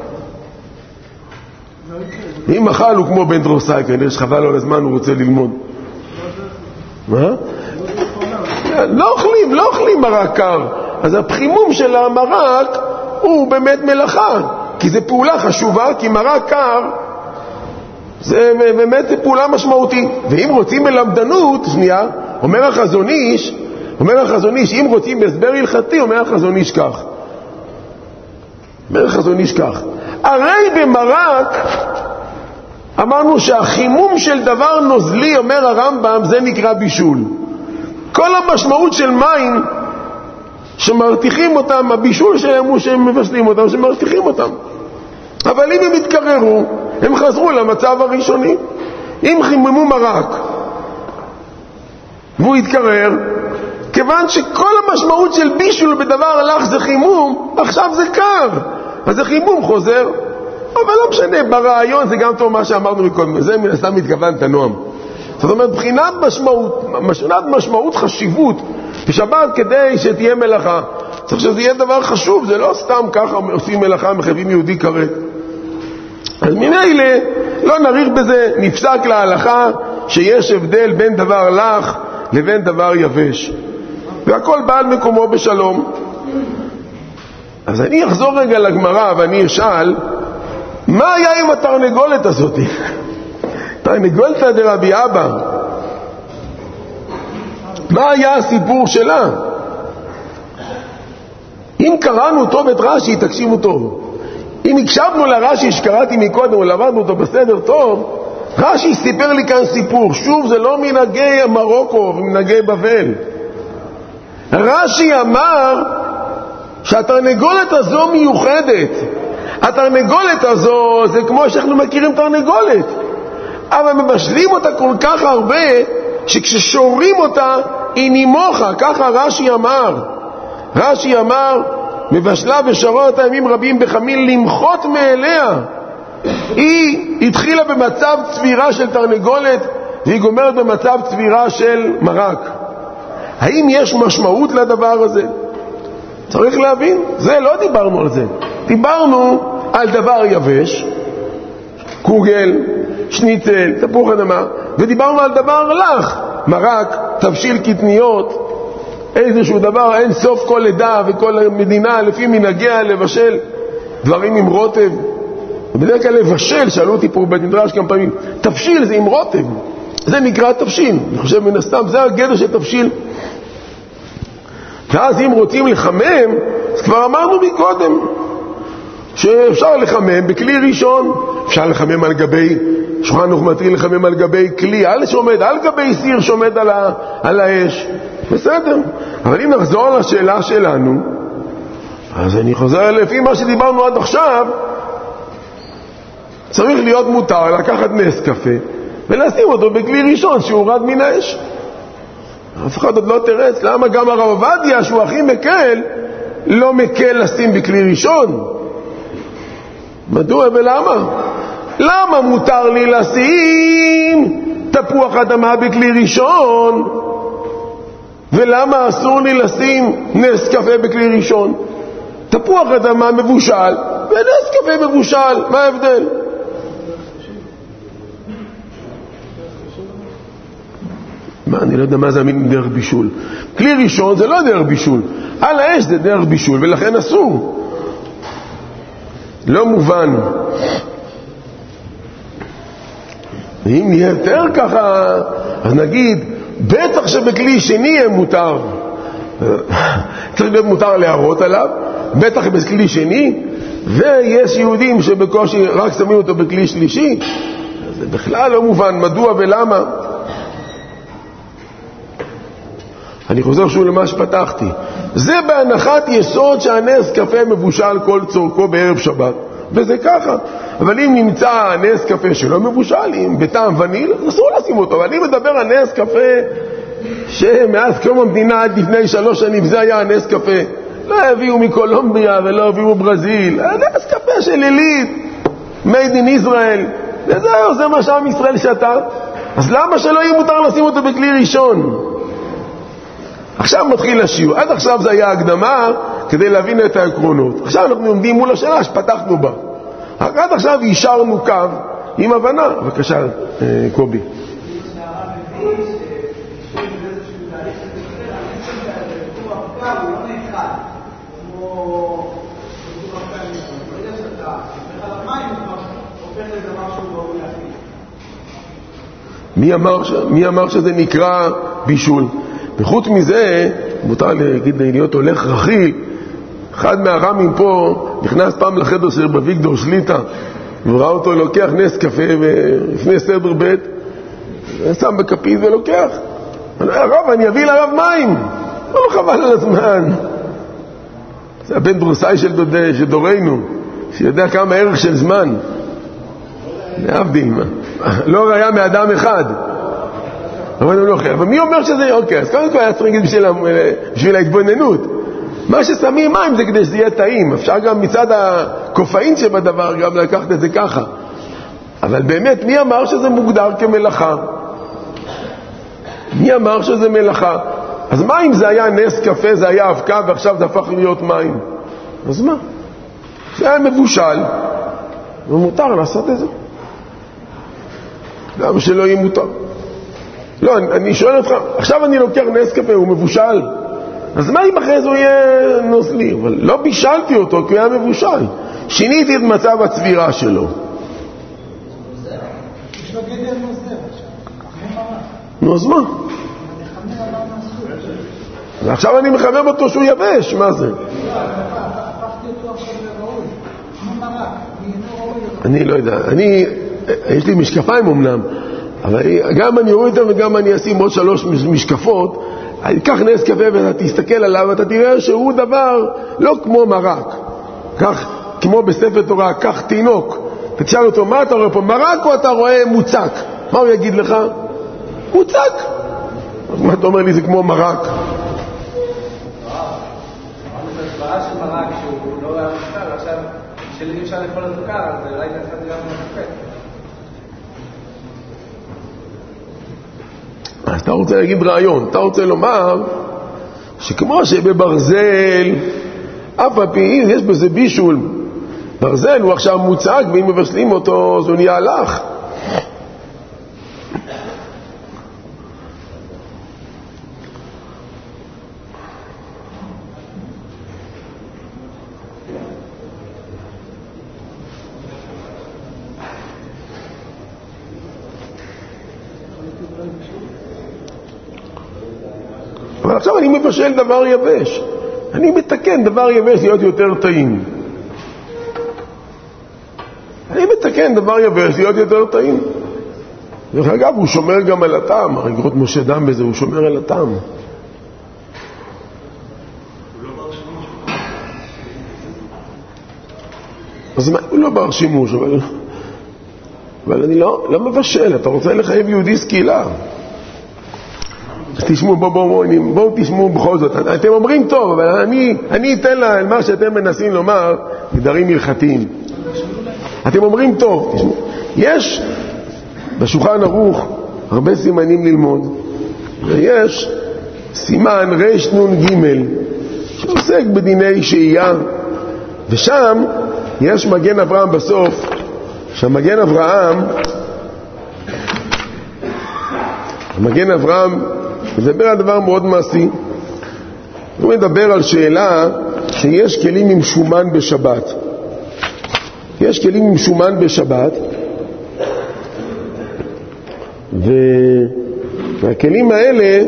B: אם אכל הוא כמו בן דרוסאי, כנראה שחבל לו לזמן, הוא רוצה ללמוד. מה? לא אוכלים, לא אוכלים מרק קר. אז הפחימום של המרק הוא באמת מלאכה, כי זה פעולה חשובה, כי מרק קר זה באמת פעולה משמעותית. ואם רוצים מלמדנות, שנייה, אומר החזון איש, אומר החזון איש, אם רוצים בהסבר הלכתי, אומר החזון איש כך. אומר החזון איש כך. הרי במרק אמרנו שהחימום של דבר נוזלי, אומר הרמב"ם, זה נקרא בישול. כל המשמעות של מים שמרתיחים אותם, הבישול שלהם הוא שהם מבשלים אותם, שמרתיחים אותם. אבל אם הם התקררו, הם חזרו למצב הראשוני. אם חיממו מרק והוא התקרר, כיוון שכל המשמעות של בישול בדבר הלך זה חימום, עכשיו זה קר, אז זה חימום חוזר. אבל לא משנה, ברעיון זה גם טוב מה שאמרנו מקודם, זה מן הסתם מתכוונת נועם. זאת אומרת, בחינת משמעות, משנת משמעות חשיבות בשבת כדי שתהיה מלאכה, צריך שזה יהיה דבר חשוב, זה לא סתם ככה עושים מלאכה, מחייבים יהודי כרת. אז ממילא לא נריך בזה, נפסק להלכה שיש הבדל בין דבר לך לבין דבר יבש, והכל בא על מקומו בשלום. אז אני אחזור רגע לגמרא ואני אשאל, מה היה עם התרנגולת הזאת? הנגולתא דרבי אבא, מה היה הסיפור שלה? אם קראנו טוב את רש"י, תקשיבו טוב. אם הקשבנו לרש"י שקראתי מקודם ולמדנו אותו בסדר טוב, רש"י סיפר לי כאן סיפור. שוב, זה לא מנהגי מרוקו ומנהגי בבל. רש"י אמר שהתרנגולת הזו מיוחדת. התרנגולת הזו זה כמו שאנחנו מכירים תרנגולת, אבל מבשלים אותה כל כך הרבה שכששורים אותה היא נימוכה. ככה רש"י אמר. רש"י אמר מבשלה ושרה אותה ימים רבים בחמיל למחות מאליה. היא התחילה במצב צבירה של תרנגולת והיא גומרת במצב צבירה של מרק. האם יש משמעות לדבר הזה? צריך להבין. זה לא דיברנו על זה. דיברנו על דבר יבש, קוגל, שניצל, תפוח אדמה, ודיברנו על דבר לך, מרק, תבשיל קטניות, איזשהו דבר, אין סוף כל עדה וכל מדינה לפי מנהגיה לבשל דברים עם רוטב. בדרך כלל לבשל, שאלו אותי פה במדרש כמה פעמים, תבשיל זה עם רוטב, זה נקרא תבשיל. אני חושב מן הסתם זה הגדר של תבשיל. ואז אם רוצים לחמם, אז כבר אמרנו מקודם שאפשר לחמם בכלי ראשון, אפשר לחמם על גבי שולחן ערוך מתחיל לחמם על גבי כלי על שעומד, על גבי סיר שעומד על, ה, על האש, בסדר. אבל אם נחזור לשאלה שלנו, אז אני חוזר לפי מה שדיברנו עד עכשיו. צריך להיות מותר לקחת נס קפה ולשים אותו בכלי ראשון שהורד מן האש. אף אחד עוד לא תרץ למה גם הרב עובדיה שהוא הכי מקל לא מקל לשים בכלי ראשון. מדוע ולמה? למה מותר לי לשים תפוח אדמה בכלי ראשון ולמה אסור לי לשים נס קפה בכלי ראשון? תפוח אדמה מבושל ונס קפה מבושל, מה ההבדל? מה, אני לא יודע מה זה המילה דרך בישול. כלי ראשון זה לא דרך בישול, על האש זה דרך בישול ולכן אסור. לא מובן. ואם נהיה יותר ככה, אז נגיד בטח שבכלי שני יהיה מותר, צריך להיות מותר להראות עליו, בטח בכלי שני. ויש יהודים שבקושי רק שמים אותו בכלי שלישי. זה בכלל לא מובן מדוע ולמה. אני חוזר שוב למה שפתחתי. זה בהנחת יסוד שהנס קפה מבושל כל צורכו בערב שבת, וזה ככה. אבל אם נמצא נס קפה שלא מבושל, אם בטעם וניל, אסור לשים אותו. אבל אני מדבר על נס קפה שמאז קום המדינה עד לפני שלוש שנים זה היה הנס קפה. לא הביאו מקולומביה ולא הביאו ברזיל, נס קפה של עילית, made in Israel. וזהו, זה מה שעם ישראל שתה. אז למה שלא יהיה מותר לשים אותו בכלי ראשון? עכשיו מתחיל השיעור. עד עכשיו זה היה הקדמה כדי להבין את העקרונות. עכשיו אנחנו עומדים מול השאלה שפתחנו בה. עד עכשיו יישרנו קו עם הבנה. בבקשה, קובי. מי אמר, ש... מי אמר שזה נקרא בישול? וחוץ מזה, מותר להגיד להיות הולך רכיל. אחד מהרמים פה נכנס פעם לחדר של בוויגדור שליטה וראה אותו לוקח נס קפה לפני סדר בית, שם בכפית ולוקח. הרב, אני אביא לרב מים. לא חבל על הזמן. זה הבן דרוסאי של, דוד, של דורנו, שיודע כמה ערך של זמן. להבדיל, לא היה מאדם אחד. אבל הוא לא חייב. אבל מי אומר שזה, אוקיי, אז קודם כל היה צריך להגיד בשביל, בשביל ההתבוננות. מה ששמים מים זה כדי שזה יהיה טעים. אפשר גם מצד הקופאין שבדבר גם לקחת את זה ככה. אבל באמת, מי אמר שזה מוגדר כמלאכה? מי אמר שזה מלאכה? אז מה אם זה היה נס קפה, זה היה אבקה, ועכשיו זה הפך להיות מים? אז מה? זה היה מבושל, ומותר לעשות את זה. למה שלא יהיה מותר? לא, אני, אני שואל אותך, עכשיו אני לוקח נס קפה, הוא מבושל. אז מה אם אחרי זה הוא יהיה נוזלי? אבל לא בישלתי אותו, כי הוא היה מבושל. שיניתי את מצב הצבירה שלו.
C: יש לו גדר נוזלי.
B: נו, אז מה? ועכשיו אני מחמם אותו שהוא יבש, מה זה? אני לא יודע, אני, יש לי משקפיים אמנם, אבל גם אני אוריד אותם וגם אני אשים עוד שלוש משקפות, אני אקח נס קפה ואתה תסתכל עליו ואתה תראה שהוא דבר לא כמו מרק, כך כמו בספר תורה, כך תינוק, תשאל אותו מה אתה רואה פה, מרק או אתה רואה מוצק? מה הוא יגיד לך? מוצק. מה אתה אומר לי זה כמו מרק?
C: הסברה של מרק שהוא לא היה מושקל, עכשיו שלי אפשר לאכול את מוכר, אז אולי תעשה גם מושקל.
B: אז אתה רוצה להגיד רעיון, אתה רוצה לומר שכמו שבברזל, אף הפי, יש בזה בישול, ברזל הוא עכשיו מוצק, ואם מבשלים אותו, זה נהיה הלך. אבל עכשיו אני מבשל דבר יבש, אני מתקן דבר יבש להיות יותר טעים. אני מתקן דבר יבש להיות יותר טעים. דרך אגב, הוא שומר גם על הטעם, הרי גרות משה דם בזה, הוא שומר על הטעם. הוא
D: לא בר שימוש.
B: אז מה, הוא לא בר שימוש, אבל, אבל אני לא, לא מבשל, אתה רוצה לחייב יהודי סקילה. תשמעו, בואו בוא, בוא, בוא, תשמעו בכל זאת. אתם אומרים טוב, אבל אני, אני אתן לה מה שאתם מנסים לומר, גדרים הלכתיים. אתם אומרים טוב, תשמעו. יש בשולחן ערוך הרבה סימנים ללמוד, ויש סימן רש נון ג' שעוסק בדיני שהייה, ושם יש מגן אברהם בסוף, שהמגן אברהם, המגן אברהם מדבר על דבר מאוד מעשי. הוא מדבר על שאלה שיש כלים עם שומן בשבת. יש כלים עם שומן בשבת, והכלים האלה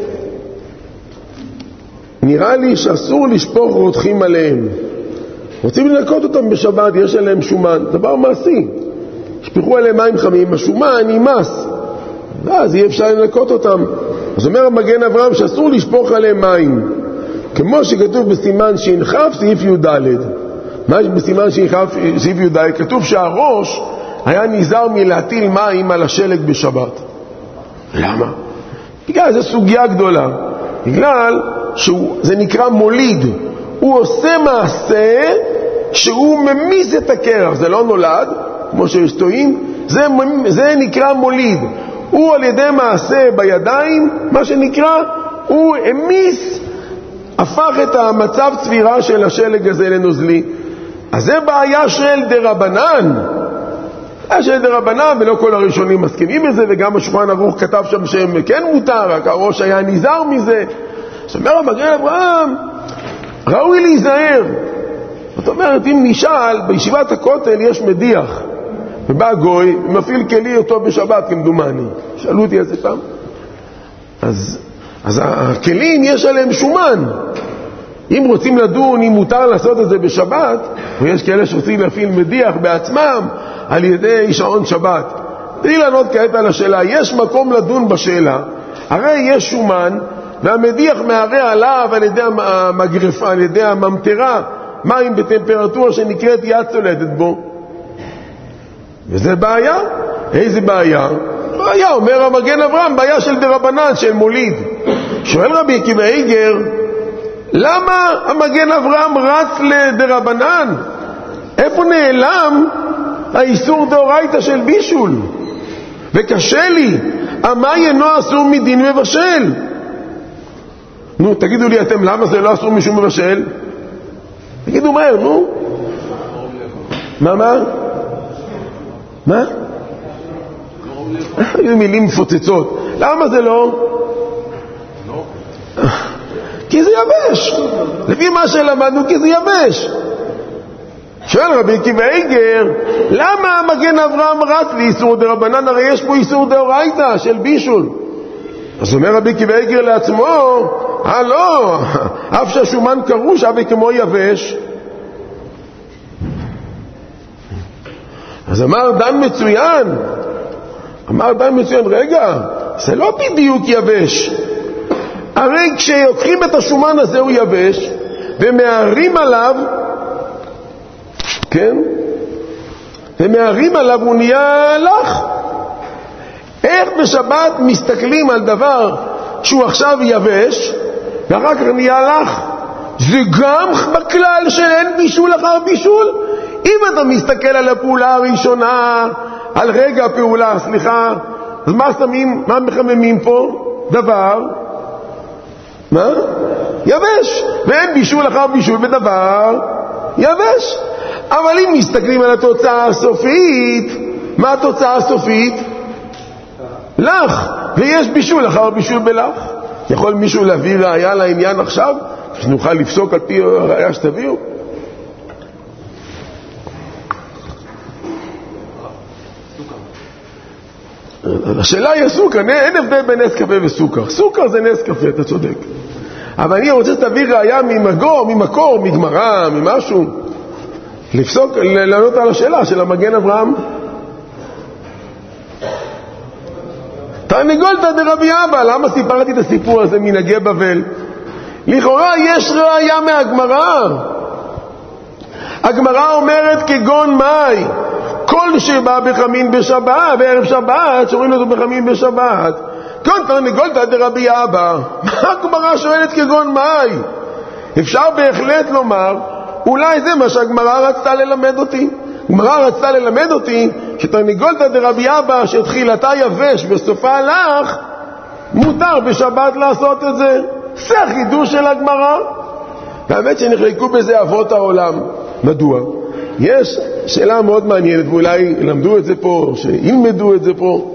B: נראה לי שאסור לשפוך רותחים עליהם. רוצים לנקות אותם בשבת, יש עליהם שומן, דבר מעשי. שפכו עליהם מים חמים, השומן יימס, ואז אי אפשר לנקות אותם. אז אומר המגן אברהם שאסור לשפוך עליהם מים, כמו שכתוב בסימן שינחף סעיף י"ד. מה יש בסימן שינחף סעיף י"ד? כתוב שהראש היה נזהר מלהטיל מים על השלג בשבת. למה? בגלל זו סוגיה גדולה, בגלל שזה נקרא מוליד, הוא עושה מעשה שהוא ממיס את הקרח, זה לא נולד כמו שיש טועים, זה, זה נקרא מוליד. הוא על ידי מעשה בידיים, מה שנקרא, הוא המיס, הפך את המצב צבירה של השלג הזה לנוזלי. אז זה בעיה של דרבנן, בעיה של דרבנן, ולא כל הראשונים מסכימים בזה, וגם השולחן ערוך כתב שם שהם כן מותר, רק הראש היה נזהר מזה. זאת אומרת, המגן אברהם ראוי להיזהר. זאת אומרת, אם נשאל, בישיבת הכותל יש מדיח, ובא גוי, מפעיל כלי אותו בשבת כמדומני. שאלו אותי איזה פעם. אז, אז הכלים יש עליהם שומן. אם רוצים לדון, אם מותר לעשות את זה בשבת, ויש כאלה שרוצים להפעיל מדיח בעצמם על ידי שעון שבת. תראי לענות כעת על השאלה, יש מקום לדון בשאלה, הרי יש שומן, והמדיח מערה עליו על ידי המגרפה, על ידי הממטרה, מים בטמפרטורה שנקראת יד צולטת בו. וזה בעיה. איזה בעיה? בעיה, אומר המגן אברהם, בעיה של דרבנן, של מוליד. שואל רבי עקיבא איגר, למה המגן אברהם רץ לדרבנן? איפה נעלם האיסור דאורייתא של בישול? וקשה לי, המה אינו אסור מדין מבשל? נו, תגידו לי אתם, למה זה לא אסור משום מבשל? תגידו מהר, נו. מה, מה? מה? היו מילים מפוצצות. למה זה לא? כי זה יבש. לפי מה שלמדנו, כי זה יבש. שואל רבי עקיבא איגר, למה המגן אברהם רץ לאיסור דרבנן? הרי יש פה איסור דאורייתא של בישול. אז אומר רבי עקיבא איגר לעצמו, אה לא, אף שהשומן קרוש אבי כמו יבש. אז אמר דן מצוין, אמר דן מצוין, רגע, זה לא בדיוק יבש. הרי כשלוקחים את השומן הזה הוא יבש, ומערים עליו, כן? ומערים עליו הוא נהיה לך. איך בשבת מסתכלים על דבר שהוא עכשיו יבש, ואחר כך נהיה לך? זה גם בכלל שאין בישול אחר בישול. אם אתה מסתכל על הפעולה הראשונה, על רגע הפעולה, סליחה, אז מה שמים, מה מחממים פה? דבר, מה? יבש. ואין בישול אחר בישול בדבר יבש. אבל אם מסתכלים על התוצאה הסופית, מה התוצאה הסופית? לך. ויש בישול אחר בישול בלך. יכול מישהו להביא ראיה לעניין עכשיו, שנוכל לפסוק על פי הראיה שתביאו? השאלה היא סוכר, אין הבדל בין נס קפה וסוכר. סוכר זה נס קפה, אתה צודק. אבל אני רוצה שתביא ראיה ממגור, ממקור, מגמרא, ממשהו. לפסוק, לענות על השאלה של המגן אברהם. תרנגולתא דרבי אבא, למה סיפרתי את הסיפור הזה מנהגי בבל? לכאורה יש ראיה מהגמרא. הגמרא אומרת כגון מאי, כל שבא בחמין בשבת, בערב שבת, שומעים אותו בחמין בשבת. כאן תרנגולתא דרבי אבא. מה הגמרא שואלת כגון מאי? אפשר בהחלט לומר, אולי זה מה שהגמרא רצתה ללמד אותי. הגמרא רצתה ללמד אותי שתרנגולתא דרבי אבא שתחילתה יבש וסופה לך, מותר בשבת לעשות את זה. זה החידוש של הגמרא. והאמת שנחלקו בזה אבות העולם. מדוע? יש שאלה מאוד מעניינת, ואולי למדו את זה פה, שילמדו את זה פה.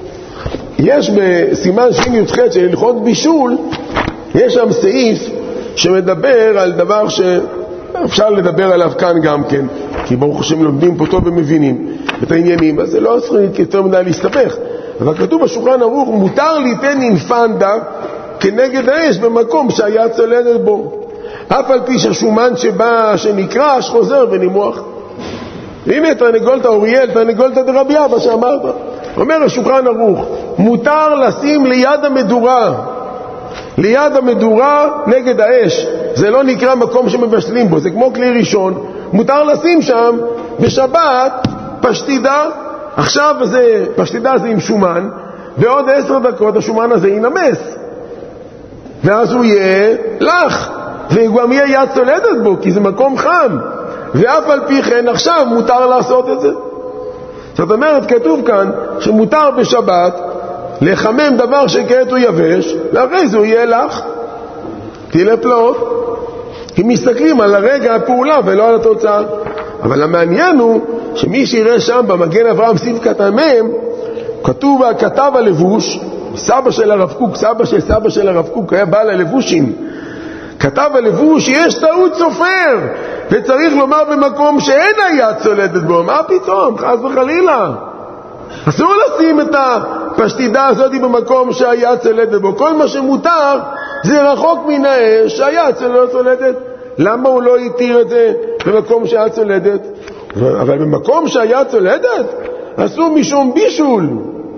B: יש בסימן שין י"ח של הלכות בישול, יש שם סעיף שמדבר על דבר שאפשר לדבר עליו כאן גם כן, כי ברוך השם לומדים פה טוב ומבינים את העניינים, אז זה לא צריך יותר מדי להסתבך. אבל כתוב בשולחן ערוך, מותר ליתן אינפנדה כנגד האש במקום שהיה צולדת בו, אף על פי שהשומן שבא שנקרא שחוזר ונימוח. והנה תרנגולתא אוריאל, תרנגולתא דרבי אבא שאמרת. אומר השולחן ערוך, מותר לשים ליד המדורה, ליד המדורה נגד האש. זה לא נקרא מקום שמבשלים בו, זה כמו כלי ראשון. מותר לשים שם בשבת פשטידה. עכשיו זה, פשטידה זה עם שומן, ועוד עשר דקות השומן הזה ינמס, ואז הוא יהיה לך, והוא גם יהיה יד צולדת בו, כי זה מקום חם. ואף על פי כן עכשיו מותר לעשות את זה. זאת אומרת, כתוב כאן שמותר בשבת לחמם דבר שכעת הוא יבש, ואחרי זה הוא יהיה לך. תהיה פלאות. כי מסתכלים על הרגע הפעולה ולא על התוצאה. אבל המעניין הוא שמי שיראה שם במגן אברהם סעיף קטן מם, כתוב, כתב הלבוש, סבא של הרב קוק, סבא של סבא של הרב קוק, היה בעל הלבושים. כתב הלבוש, יש טעות סופר, וצריך לומר במקום שאין היד צולדת בו. מה פתאום? חס וחלילה. אסור לשים את הפשטידה הזאת במקום שהיד צולדת בו. כל מה שמותר זה רחוק מן האש שהיד לא צולדת. למה הוא לא יתיר את זה במקום שהיד צולדת? אבל במקום שהיד צולדת אסור משום בישול.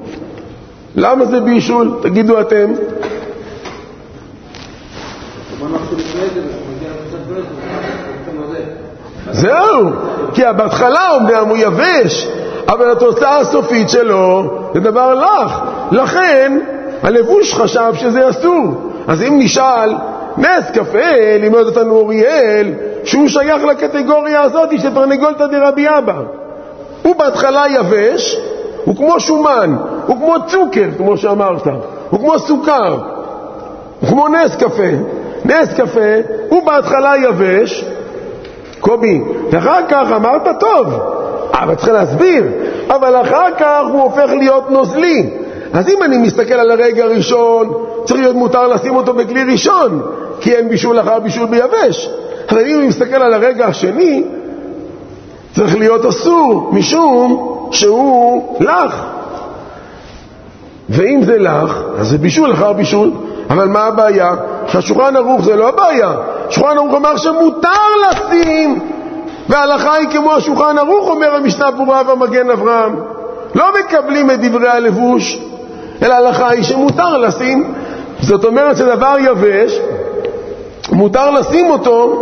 B: למה זה בישול? תגידו אתם. זהו, כי בהתחלה אומנם הוא יבש, אבל התוצאה הסופית שלו זה דבר לך. לכן הלבוש חשב שזה אסור. אז אם נשאל נס קפה, לימד אותנו אוריאל שהוא שייך לקטגוריה הזאת של תרנגולתא דרבי אבא. הוא בהתחלה יבש, הוא כמו שומן, הוא כמו צוקר, כמו שאמרת, הוא כמו סוכר, הוא כמו נס קפה. נס קפה הוא בהתחלה יבש, קובי, ואחר כך אמרת טוב, אבל צריך להסביר, אבל אחר כך הוא הופך להיות נוזלי. אז אם אני מסתכל על הרגע הראשון, צריך להיות מותר לשים אותו בכלי ראשון, כי אין בישול אחר בישול ביבש. אבל אם אני מסתכל על הרגע השני, צריך להיות אסור, משום שהוא לך. ואם זה לך, אז זה בישול אחר בישול. אבל מה הבעיה? שהשולחן ערוך זה לא הבעיה. שולחן ערוך אמר שמותר לשים, וההלכה היא כמו השולחן ערוך, אומר המשנה ברורה והמגן אברהם. לא מקבלים את דברי הלבוש, אלא ההלכה היא שמותר לשים. זאת אומרת שדבר יבש, מותר לשים אותו,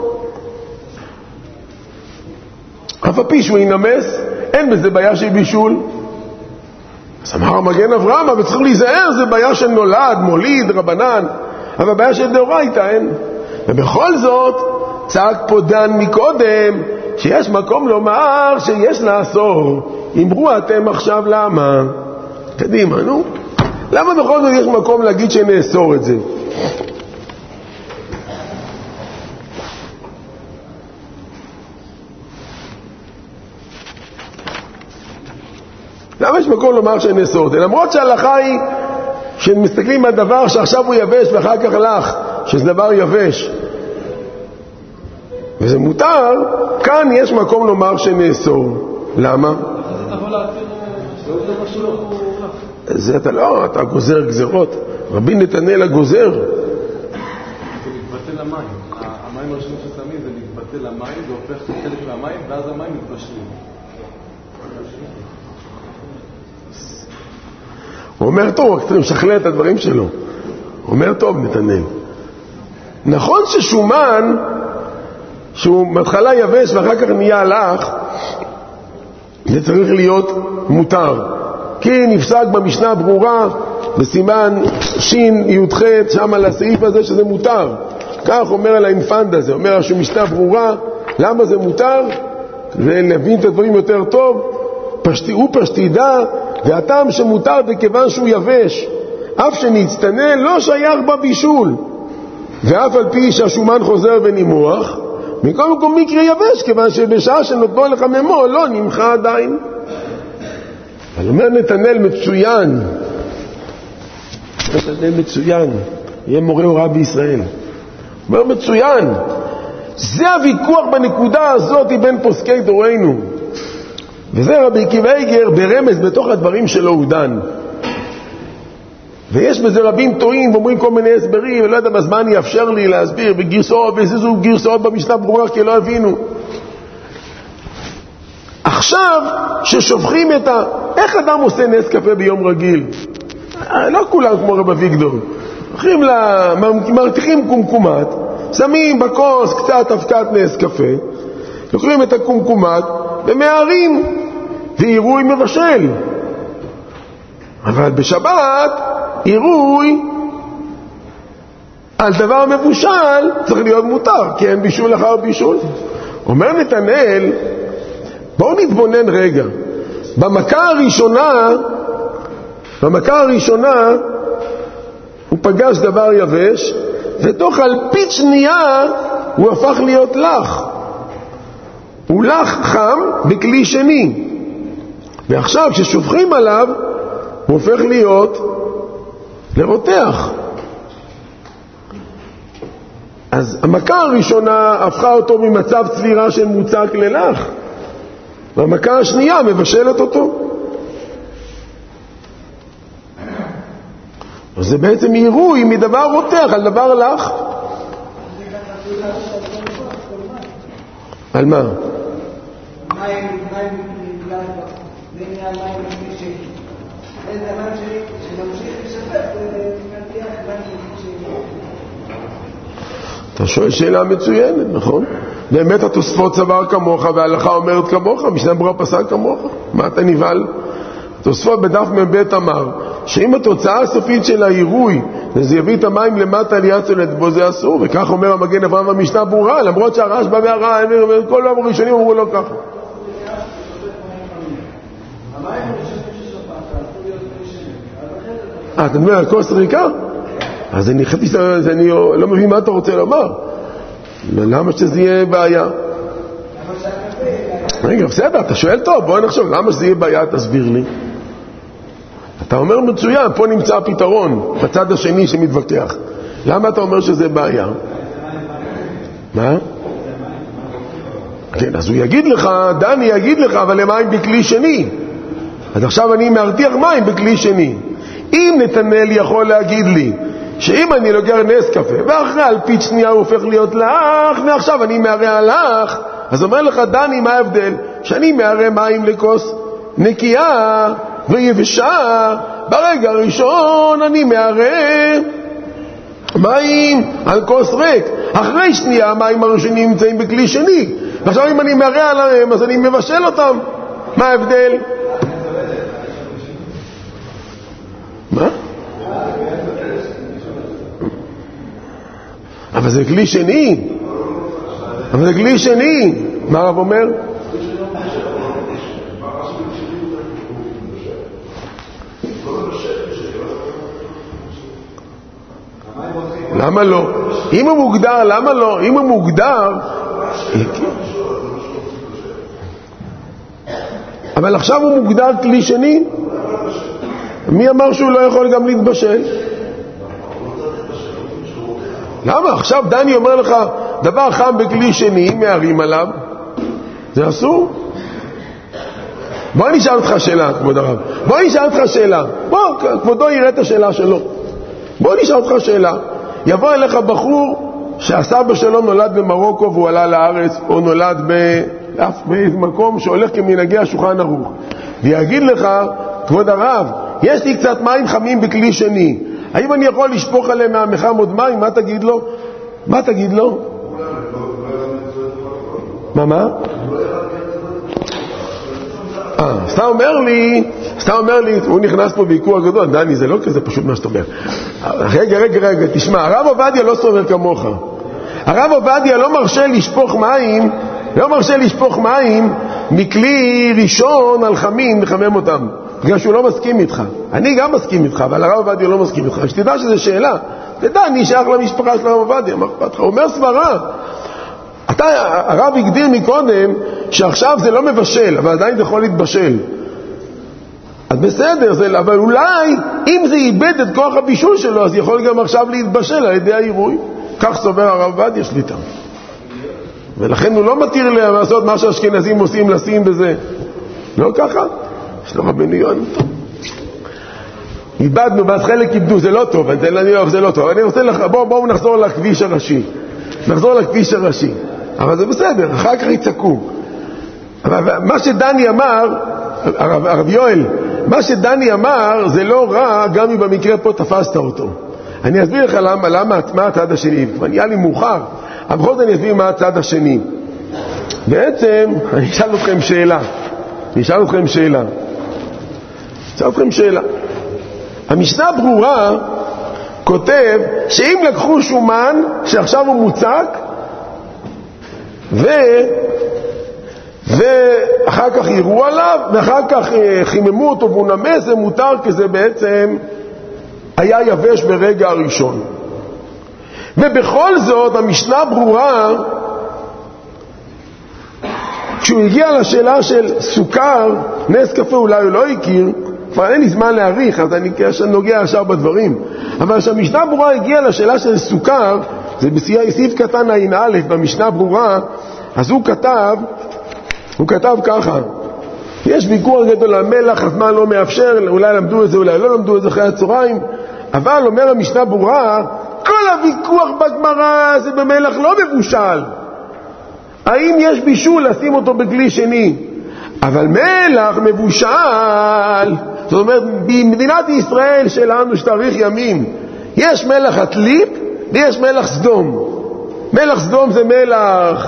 B: אף הפי שהוא ינמס, אין בזה בעיה של בישול. אז אמר המגן אברהם, אבל צריך להיזהר, זה בעיה של נולד, מוליד, רבנן, אבל בעיה של דאורייתא אין. ובכל זאת, צעק פה דן מקודם, שיש מקום לומר שיש לאסור. אמרו אתם עכשיו למה? קדימה, נו. למה בכל זאת יש מקום להגיד שנאסור את זה? למה יש מקום לומר שנאסור את זה? למרות שההלכה היא שמסתכלים על דבר שעכשיו הוא יבש ואחר כך לך, שזה דבר יבש וזה מותר, כאן יש מקום לומר שנאסור. למה? זה אתה לא, אתה גוזר גזרות. רבי נתנאל הגוזר.
D: זה מתבטל למים. המים הראשונים ששמים זה מתבטל למים, זה הופך חלק מהמים, ואז המים מתבשלים.
B: הוא אומר טוב, רק צריך לשכלל את הדברים שלו. הוא אומר טוב נתנאל. נכון ששומן, שהוא מתחלה יבש ואחר כך נהיה הלך, זה צריך להיות מותר. כי נפסק במשנה ברורה, בסימן שין י"ח, שם על הסעיף הזה שזה מותר. כך אומר על האינפנד הזה, אומר שהוא משנה ברורה, למה זה מותר? כדי להבין את הדברים יותר טוב, פשטי, הוא פשטידה, והטעם שמותר זה כיוון שהוא יבש, אף שנצטנה לא שייך בבישול, ואף על פי שהשומן חוזר ונימוח, מכל מקום מקרה יבש, כיוון שבשעה שנותנו לך ממו לא נמחה עדיין. אבל אומר נתנאל מצוין, נתנאל מצוין, יהיה מורה הוראה בישראל. אומר מצוין, זה הוויכוח בנקודה הזאת בין פוסקי דורנו, וזה רבי עקיבא איגר ברמז בתוך הדברים שלו הוא דן. ויש בזה רבים טועים ואומרים כל מיני הסברים, ולא יודע בזמן יאפשר לי להסביר בגרסאות, והזיזו גרסאות במשנה ברורה כי לא הבינו. עכשיו ששופכים את ה... איך אדם עושה נס קפה ביום רגיל? לא כולם כמו רב אביגדור. הולכים לה... מרתיחים קומקומת, שמים בכוס קצת אבקת נס קפה, לוקחים את הקומקומת ומערים ועירוי מבשל. אבל בשבת עירוי על דבר מבושל צריך להיות מותר, כי אין בישול אחר בישול. אומר נתנאל, בואו נתבונן רגע. במכה הראשונה, במכה הראשונה הוא פגש דבר יבש, ותוך אלפית שנייה הוא הפך להיות לח. הוא לח חם בכלי שני. ועכשיו כששופכים עליו הוא הופך להיות לרותח. אז המכה הראשונה הפכה אותו ממצב צבירה של מוצק ללח, והמכה השנייה מבשלת אותו. אז זה בעצם עירוי מדבר רותח על דבר לח. על מה?
C: מים, מים, זה נהיה מים לפני שני. איזה מים שלי שממשיך לשפט, זה מרתיח מים לפני שני.
B: אתה שואל שאלה מצוינת, נכון? באמת התוספות סבר כמוך וההלכה אומרת כמוך, משנה ברורה פסק כמוך. מה אתה נבהל? התוספות בדף מבית אמר שאם התוצאה הסופית של העירוי זה יביא את המים למטה ליצולת בו זה אסור, וכך אומר המגן אברהם במשנה ברורה, למרות שהרעש בא מהרע, כל פעם הראשונים אמרו לו ככה. אה, אתה אומר, הכוס ריקה? אז אני חשבתי שאני לא מבין מה אתה רוצה לומר. למה שזה יהיה בעיה? רגע, בסדר, אתה שואל טוב, בוא נחשוב, למה שזה יהיה בעיה? תסביר לי. אתה אומר מצוין, פה נמצא הפתרון, בצד השני שמתווכח. למה אתה אומר שזה בעיה? מה? כן, אז הוא יגיד לך, דני יגיד לך, אבל למים בכלי שני. אז עכשיו אני מרתיח מים בכלי שני. אם נתנאל יכול להגיד לי שאם אני לוקח נס קפה ואחרי אלפית שנייה הוא הופך להיות לך ועכשיו אני מערה הלך, אז אומר לך דני, מה ההבדל? שאני מערה מים לכוס נקייה ויבשה, ברגע הראשון אני מערה מים על כוס ריק, אחרי שנייה המים הראשונים נמצאים בכלי שני, ועכשיו אם אני מערה עליהם אז אני מבשל אותם. מה ההבדל? מה? אבל זה כלי שני, אבל זה כלי שני. מה הרב אומר? למה לא? אם הוא מוגדר, למה לא? אם הוא מוגדר, אבל עכשיו הוא מוגדר כלי שני. מי אמר שהוא לא יכול גם להתבשל? למה? עכשיו דני אומר לך דבר חם בכלי שני, מערים עליו, זה אסור? בוא נשאל אותך שאלה, כבוד הרב. בוא נשאל אותך שאלה. בוא, כבודו יראה את השאלה שלו. בוא נשאל אותך שאלה. יבוא אליך בחור שהסבא שלו נולד במרוקו והוא עלה לארץ, או נולד במקום שהולך כמנהגי השולחן ערוך, ויגיד לך, כבוד הרב, יש לי קצת מים חמים בכלי שני, האם אני יכול לשפוך עליהם מהמחם עוד מים? מה תגיד לו? מה תגיד לו? מה מה? אה, סתם אומר לי, סתם אומר לי, הוא נכנס פה בעיקור הגדול, דני, זה לא כזה פשוט מה שאתה אומר. רגע, רגע, רגע, תשמע, הרב עובדיה לא סובר כמוך. הרב עובדיה לא מרשה לשפוך מים, לא מרשה לשפוך מים מכלי ראשון על חמים, מחמם אותם. בגלל שהוא לא מסכים איתך. אני גם מסכים איתך, אבל הרב עובדיה לא מסכים איתך. שתדע שזו שאלה. תדע, אני שייך למשפחה של הרב עובדיה, מה אכפת לך? הוא אומר סברה. אתה, הרב הגדיר מקודם שעכשיו זה לא מבשל, אבל עדיין זה יכול להתבשל. אז בסדר, זה, אבל אולי אם זה איבד את כוח הבישול שלו, אז יכול גם עכשיו להתבשל על ידי העירוי. כך סובר הרב עובדיה שליטה. ולכן הוא לא מתיר לעשות מה שהאשכנזים עושים, לשים בזה. לא ככה? יש לו רבנו יונה. איבדנו, ואז חלק איבדו, זה לא טוב, זה, זה לא טוב. אני רוצה לך, בואו בוא נחזור לכביש הראשי. נחזור לכביש הראשי. אבל זה בסדר, אחר כך יצעקו. אבל מה שדני אמר, הרב, הרב יואל, מה שדני אמר זה לא רע, גם אם במקרה פה תפסת אותו. אני אסביר לך למה, למה, מה הצד השני. כבר נהיה לי מאוחר, אבל בכל זאת אני אסביר מה הצד השני. בעצם, אני אשאל אתכם שאלה. אני אשאל אתכם שאלה. אני אשאל אתכם שאלה. המשנה ברורה כותב שאם לקחו שומן שעכשיו הוא מוצק ו... ואחר כך יראו עליו ואחר כך חיממו אותו והוא נמס, זה מותר כי זה בעצם היה יבש ברגע הראשון. ובכל זאת המשנה ברורה, כשהוא הגיע לשאלה של סוכר, נס קפה אולי הוא לא הכיר, כבר אין לי זמן להעריך, אז אני נוגע ישר בדברים. אבל כשהמשנה ברורה הגיעה לשאלה של סוכר, זה בסעיף קטן עין א' במשנה ברורה, אז הוא כתב, הוא כתב ככה, יש ויכוח גדול על מלח, הזמן לא מאפשר, אולי למדו את זה, אולי לא למדו את זה אחרי הצהריים, אבל אומר המשנה ברורה, כל הוויכוח בגמרא זה במלח לא מבושל. האם יש בישול לשים אותו בכלי שני? אבל מלח מבושל, זאת אומרת, במדינת ישראל שלנו שתאריך ימים, יש מלח עתלית ויש מלח סדום. מלח סדום זה מלח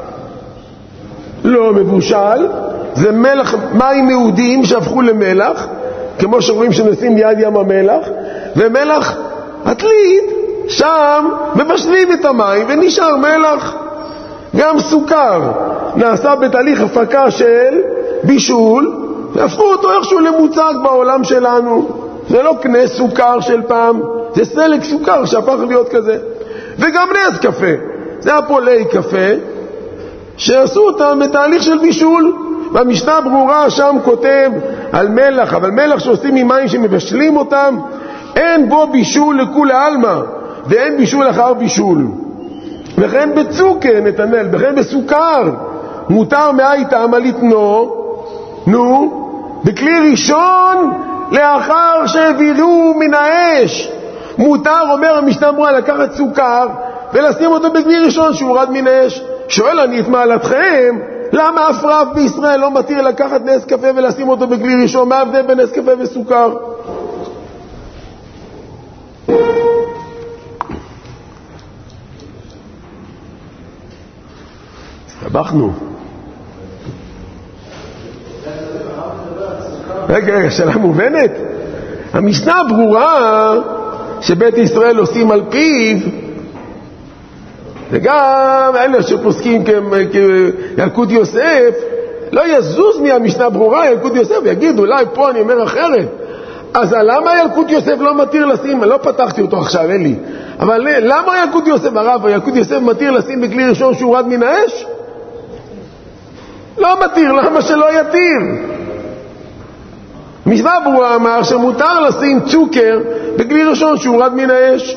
B: לא מבושל, זה מלח מים מעודים שהפכו למלח, כמו שרואים שנשים ליד ים המלח, ומלח עתלית, שם מבשלים את המים ונשאר מלח. גם סוכר נעשה בתהליך הפקה של בישול, והפכו אותו איכשהו למוצג בעולם שלנו. זה לא קנה סוכר של פעם, זה סלק סוכר שהפך להיות כזה. וגם נס קפה, זה הפולי קפה שעשו אותם בתהליך של בישול. והמשנה ברורה שם כותב על מלח, אבל מלח שעושים ממים שמבשלים אותם, אין בו בישול לכולי עלמא, ואין בישול אחר בישול. וכן בצוקר, נתנאל, וכן בסוכר, מותר מאי טעמא ליתנו, נו, בכלי ראשון לאחר שהביאו מן האש. מותר, אומר המשנה ברורה, לקחת סוכר ולשים אותו בכלי ראשון שהורד מן האש. שואל אני את מעלתכם, למה אף רב בישראל לא מתיר לקחת נס קפה ולשים אותו בכלי ראשון? מה ההבדל בין נס קפה וסוכר? הבחנו. רגע, רגע, שאלה מובנת? המשנה ברורה שבית ישראל עושים על פיו, וגם אלה שפוסקים כילקוט יוסף לא יזוז מהמשנה ברורה ילקוט יוסף ויגיד אולי פה אני אומר אחרת. אז למה ילקוט יוסף לא מתיר לשים, לא פתחתי אותו עכשיו, אין לי, אבל למה ילקוט יוסף, הרב, ילקוט יוסף מתיר לשים בכלי ראשון שהורד מן האש? לא מתיר, למה שלא יתיר? משנה ברורה אמר שמותר לשים צוקר בכלי ראשון שהורד מן האש.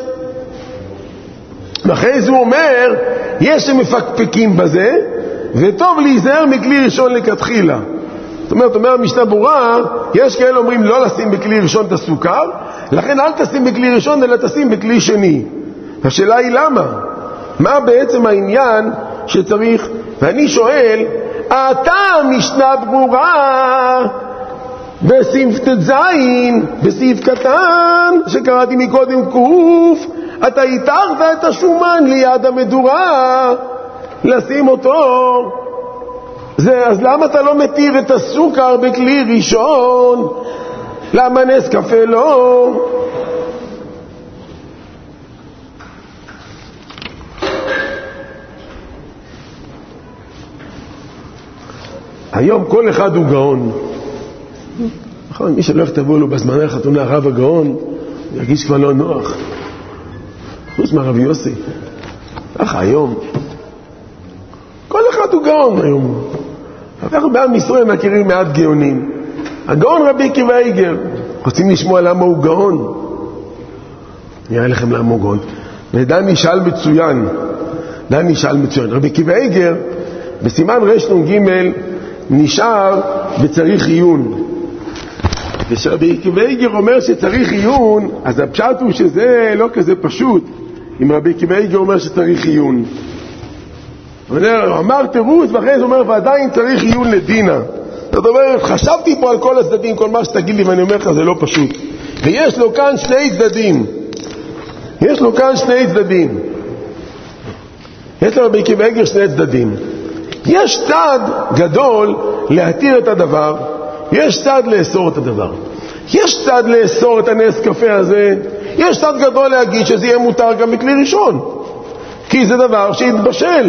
B: ואחרי זה הוא אומר, יש שמפקפקים בזה, וטוב להיזהר מכלי ראשון לכתחילה. זאת אומרת, אומר המשנה ברורה, יש כאלה אומרים לא לשים בכלי ראשון את הסוכר, לכן אל תשים בכלי ראשון אלא תשים בכלי שני. השאלה היא למה? מה בעצם העניין שצריך? ואני שואל, אתה משנה ברורה בסעיף תזין, בסעיף קטן שקראתי מקודם קוף, אתה התארת את השומן ליד המדורה לשים אותו. זה, אז למה אתה לא מתיר את הסוכר בכלי ראשון? למה נס קפה לא? היום כל אחד הוא גאון. נכון, מי שלא יכתבו לו בזמני החתונה הרב הגאון, ירגיש כבר לא נוח. חוץ מהרב יוסי. ככה היום. כל אחד הוא גאון היום. אנחנו בעם ישראל מכירים מעט גאונים. הגאון רבי עקיבא איגר. רוצים לשמוע למה הוא גאון? נראה לכם למה הוא גאון. ודני שאל מצוין. דני שאל מצוין. רבי עקיבא איגר, בסימן רשנון ג' נשאר וצריך עיון. ושרבי עקיבא איגר אומר שצריך עיון, אז הפשט הוא שזה לא כזה פשוט. אם רבי עקיבא איגר אומר שצריך עיון. הוא אמר תירוץ, ואחרי זה אומר, ועדיין צריך עיון לדינה. זאת אומרת, חשבתי פה על כל הצדדים, כל מה שתגיד לי, ואני אומר לך, זה לא פשוט. ויש לו כאן שני צדדים. יש לו כאן שני צדדים. יש לו רבי עקיבא איגר שני צדדים. יש צד גדול להתיר את הדבר, יש צד לאסור את הדבר. יש צד לאסור את הנס קפה הזה, יש צד גדול להגיד שזה יהיה מותר גם בכלי ראשון, כי זה דבר שהתבשל,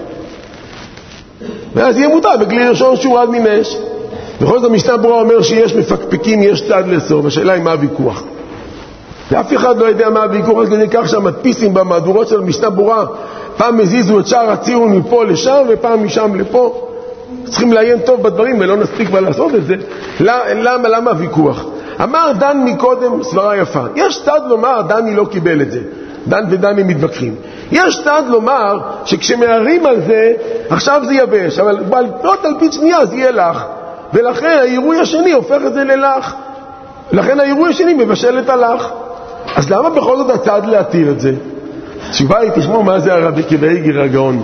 B: ואז יהיה מותר בכלי ראשון שהורד מן האש. בכל זאת המשנה ברורה אומר שיש מפקפקים, יש צד לאסור, והשאלה היא מה הוויכוח. ואף אחד לא יודע מה הוויכוח, אז כדי כך שהמדפיסים במהדורות של המשנה ברורה פעם הזיזו את שער הציון מפה לשם ופעם משם לפה. צריכים לעיין טוב בדברים ולא נספיק כבר לעשות את זה. למה, למה הוויכוח? אמר דן מקודם סברה יפה. יש צד לומר דני לא קיבל את זה. דן ודני מתווכחים. יש צד לומר שכשמערים על זה עכשיו זה יבש, אבל בעלפות על פית שנייה זה יהיה לך, ולכן העירוי השני הופך את זה ללך, לכן העירוי השני מבשל את הלך. אז למה בכל זאת הצד להתיר את זה? תשובה היא, תשמעו מה זה הרבי עקיבא איגר הגאון.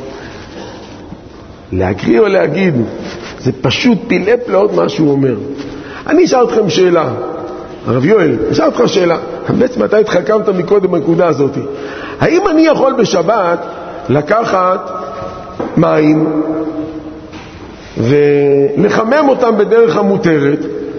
B: להקריא או להגיד, זה פשוט פילה פלאות מה שהוא אומר. אני אשאל אתכם שאלה, הרב יואל, אשאל אתכם שאלה, בעצם אתה התחכמת מקודם בנקודה הזאת. האם אני יכול בשבת לקחת מים ולחמם אותם בדרך המותרת?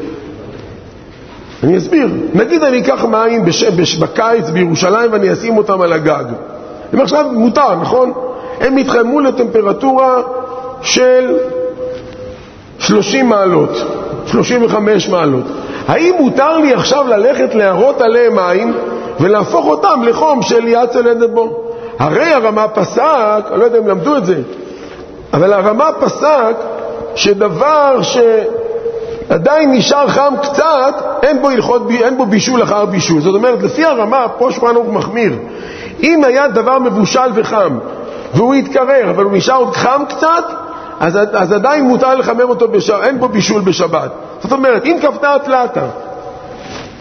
B: אני אסביר. נגיד אני אקח מים בש... בש... בקיץ בירושלים ואני אשים אותם על הגג. הם עכשיו מותר, נכון? הם מתחממו לטמפרטורה של שלושים מעלות, שלושים וחמש מעלות. האם מותר לי עכשיו ללכת להרות עליהם מים ולהפוך אותם לחום של יעץ ילדת בו? הרי הרמה פסק, אני לא יודע אם למדו את זה, אבל הרמה פסק שדבר שעדיין נשאר חם קצת, אין בו הלכות, אין בו בישול אחר בישול. זאת אומרת, לפי הרמה, פה שולחן ערוך מחמיר. אם היה דבר מבושל וחם, והוא יתקרר, אבל הוא נשאר עוד חם קצת, אז, אז עדיין מותר לחמם אותו בשבת, אין בו בישול בשבת. זאת אומרת, אם כפתה התלתה,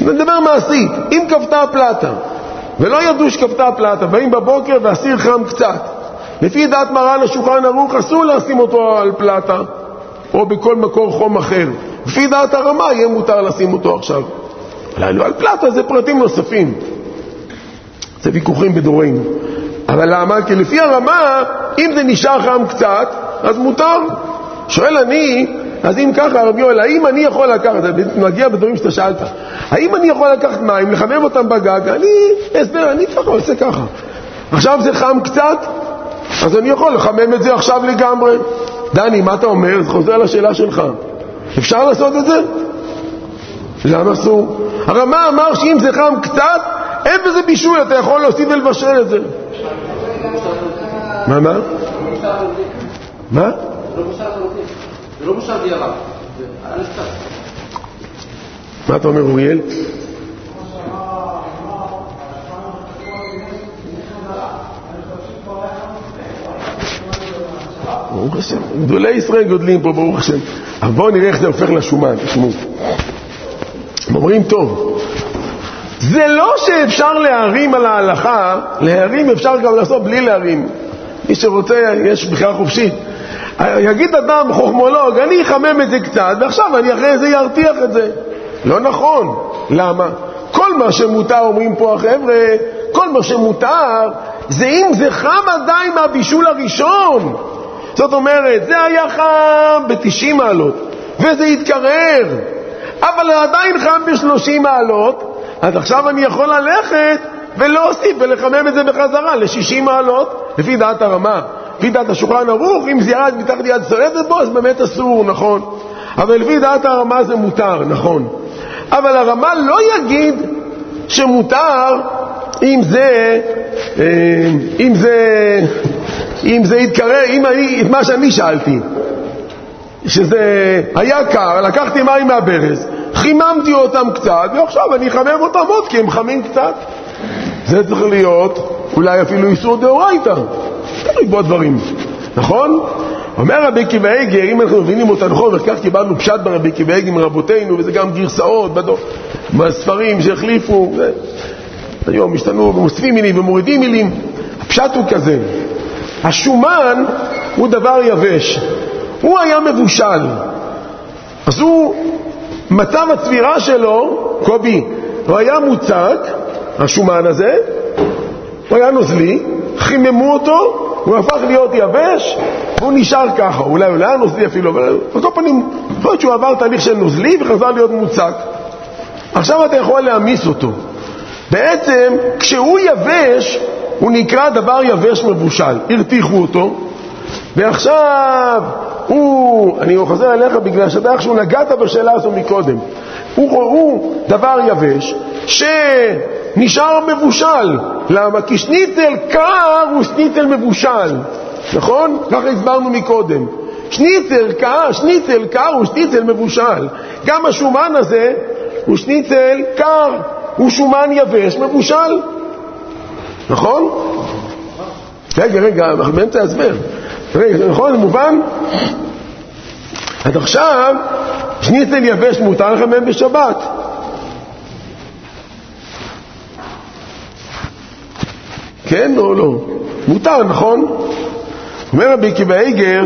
B: נדבר מעשית, אם כפתה פלטה, ולא ידעו שכפתה פלטה, באים בבוקר והסיר חם קצת. לפי דעת מרן השולחן ערוך אסור לשים אותו על פלטה, או בכל מקור חום אחר. לפי דעת הרמה יהיה מותר לשים אותו עכשיו. לא על פלטה, זה פרטים נוספים. זה ויכוחים בדורנו. אבל למה? כי לפי הרמה, אם זה נשאר חם קצת, אז מותר. שואל אני, אז אם ככה, רבי יואל, האם אני יכול לקחת, נגיע בדברים שאתה שאלת, האם אני יכול לקחת מים, לחמם אותם בגג? אני, הסבר, אני ככה, עושה ככה. עכשיו זה חם קצת, אז אני יכול לחמם את זה עכשיו לגמרי. דני, מה אתה אומר? זה חוזר לשאלה שלך. אפשר לעשות את זה? למה אסור? הרמה אמר שאם זה חם קצת, אין בזה בישול, אתה יכול להוסיף ולבשל את זה. מה, מה? מה?
E: זה לא מושב דירה, זה על השטח.
B: מה אתה אומר, אוריאל? ברוך השם, גדולי ישראל גודלים פה, ברוך השם. אבל בואו נראה איך זה הופך לשומן, תשמעו. הם אומרים טוב, זה לא שאפשר להרים על ההלכה, להרים אפשר גם לעשות בלי להרים. מי שרוצה, יש בחירה חופשית. יגיד אדם חוכמולוג, אני אחמם את זה קצת, ועכשיו אני אחרי זה ירתיח את זה. לא נכון. למה? כל מה שמותר, אומרים פה החבר'ה, כל מה שמותר, זה אם זה חם עדיין מהבישול הראשון. זאת אומרת, זה היה חם ב-תשעים מעלות, וזה התקרר, אבל עדיין חם ב-שלושים מעלות, אז עכשיו אני יכול ללכת ולהוסיף ולחמם את זה בחזרה ל-שישים מעלות, לפי דעת הרמה. לפי דעת השולחן ערוך, אם זה ירד מתחת יד שורדת בו, אז באמת אסור, נכון. אבל לפי דעת הרמה זה מותר, נכון. אבל הרמה לא יגיד שמותר אם זה, אם זה, אם זה יתקרר, אם אני, מה שאני שאלתי, שזה היה קר, לקחתי מים מהברז, חיממתי אותם קצת, ועכשיו אני אחמם אותם עוד, כי הם חמים קצת. זה צריך להיות, אולי אפילו איסור דאורייתא. תראי בו דברים, נכון? אומר רבי עקיבא איגר, אם אנחנו מבינים אותה נכון, וכך קיבלנו פשט ברבי עקיבא איגר מרבותינו, וזה גם גרסאות בספרים שהחליפו, היום השתנו ומוספים מילים ומורידים מילים. הפשט הוא כזה, השומן הוא דבר יבש, הוא היה מבושל, אז הוא, מצב הצבירה שלו, קובי, הוא היה מוצק, השומן הזה, הוא היה נוזלי, חיממו אותו, הוא הפך להיות יבש, והוא נשאר ככה, אולי הוא לא היה נוזלי אפילו, אבל בכל פנים, יכול להיות שהוא עבר תהליך של נוזלי וחזר להיות מוצק. עכשיו אתה יכול להמיס אותו. בעצם, כשהוא יבש, הוא נקרא דבר יבש מבושל. הרתיחו אותו, ועכשיו הוא, אני חוזר אליך בגלל שבאח שהוא נגעת בשאלה הזו מקודם, הוא, הוא דבר יבש שנשאר מבושל. למה? כי שניצל קר הוא שניצל מבושל, נכון? ככה הסברנו מקודם. שניצל קר, שניצל קר הוא שניצל מבושל. גם השומן הזה הוא שניצל קר, הוא שומן יבש מבושל, נכון? רגע, רגע, אנחנו באמצע הסבר. רגע, נכון? זה מובן? עד עכשיו, שניצל יבש מותר לחמם בשבת. כן או לא? מותר, נכון? אומר רבי עקיבא איגר,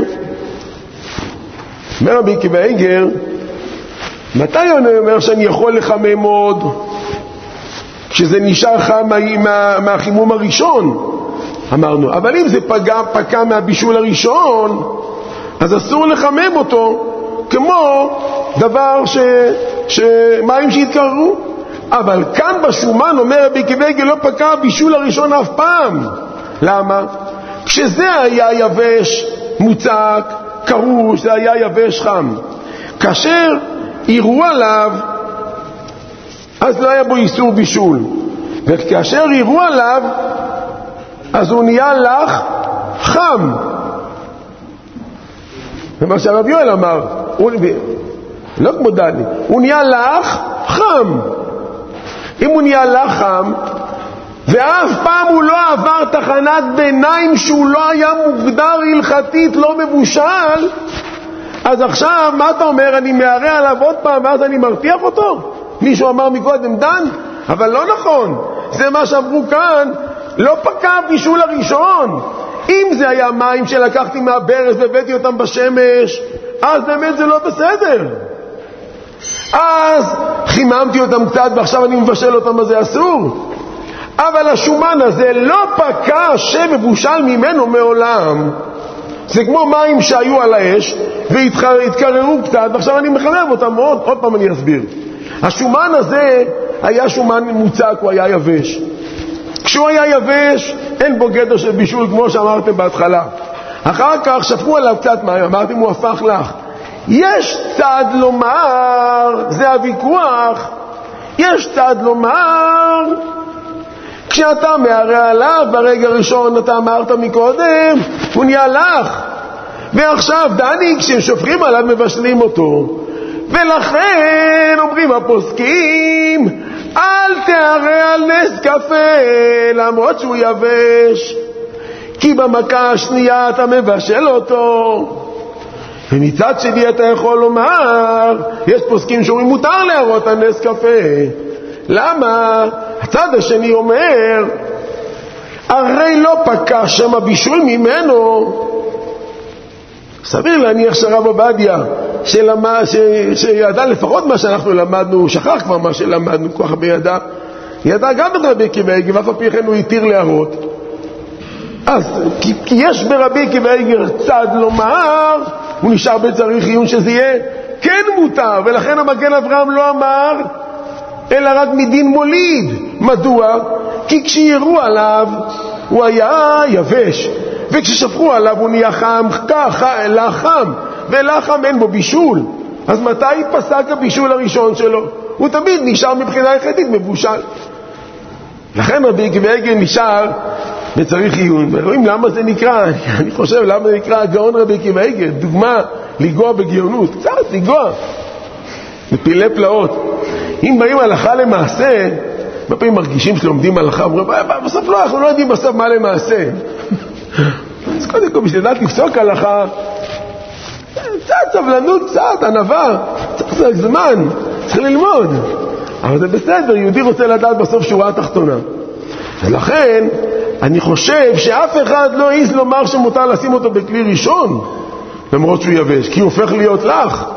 B: אומר רבי עקיבא איגר, מתי אני אומר שאני יכול לחמם עוד? כשזה נשאר חם מה, מהחימום הראשון, אמרנו. אבל אם זה פגע, פקע מהבישול הראשון, אז אסור לחמם אותו, כמו דבר ש, שמים שהתקררו. אבל כאן בשומן אומר רבי עקיבא איגר לא פקע הבישול הראשון אף פעם. למה? כשזה היה יבש מוצק, קרוש, זה היה יבש חם. כאשר יראו עליו, אז לא היה בו איסור בישול. וכאשר יראו עליו, אז הוא נהיה לך חם. ומה שהרב יואל אמר, הוא, לא כמו דני, הוא נהיה לך חם. אם הוא נהיה לך חם, ואף פעם הוא לא עבר תחנת ביניים שהוא לא היה מוגדר הלכתית, לא מבושל, אז עכשיו מה אתה אומר? אני מערה עליו עוד פעם ואז אני מרתיח אותו? מישהו אמר מקודם דן, אבל לא נכון. זה מה שאמרו כאן, לא פקע הבישול הראשון. אם זה היה מים שלקחתי מהברז והבאתי אותם בשמש, אז באמת זה לא בסדר. אז חיממתי אותם קצת ועכשיו אני מבשל אותם, אז זה אסור. אבל השומן הזה לא פקע שמבושל ממנו מעולם. זה כמו מים שהיו על האש והתקררו קצת ועכשיו אני מחמם אותם. עוד, עוד פעם אני אסביר. השומן הזה היה שומן מוצק, הוא היה יבש. כשהוא היה יבש אין בו גדר של בישול כמו שאמרתם בהתחלה. אחר כך שפכו עליו קצת מים, אמרתם הוא הפך לך. יש צד לומר, זה הוויכוח, יש צד לומר כשאתה מערה עליו ברגע הראשון, אתה אמרת מקודם, הוא נהיה לך. ועכשיו דני, כשהם שופכים עליו מבשלים אותו. ולכן אומרים הפוסקים, אל תערה על נס קפה למרות שהוא יבש, כי במכה השנייה אתה מבשל אותו. ומצד שני אתה יכול לומר, יש פוסקים שאומרים מותר להראות על נס קפה. למה? הצד השני אומר, הרי לא פקע שם הבישול ממנו. סביר להניח שרב עובדיה שלמה, ש, שידע לפחות מה שאנחנו למדנו, שכח כבר מה שלמדנו כל כך בידע, ידע גם את רבי עקיבא איגר, ואף על פי כן הוא התיר להראות. אז כי, כי יש ברבי עקיבא איגר צד לומר, הוא נשאר בצריך עיון שזה יהיה כן מותר, ולכן המגן אברהם לא אמר אלא רק מדין מוליד. מדוע? כי כשירו עליו הוא היה יבש, וכששפכו עליו הוא נהיה חם, לחם, ולחם אין בו בישול. אז מתי פסק הבישול הראשון שלו? הוא תמיד נשאר מבחינה יחידית מבושל. לכן רבי עקיבא איגר נשאר וצריך עיון. ורואים למה זה נקרא, אני חושב למה זה נקרא הגאון רבי עקיבא איגר. דוגמה לגוע בגאונות, קצת לגוע בפילי פלאות. אם באים הלכה למעשה, בפעמים מרגישים שלומדים הלכה, אומרים, בסוף לא, אנחנו לא יודעים בסוף מה למעשה. אז קודם כל, בשביל לדעת לפסוק הלכה, קצת סבלנות, קצת ענווה, צריך זמן, צריך ללמוד. אבל זה בסדר, יהודי רוצה לדעת בסוף שורה התחתונה. ולכן, אני חושב שאף אחד לא העז לומר שמותר לשים אותו בכלי ראשון, למרות שהוא יבש, כי הוא הופך להיות לך.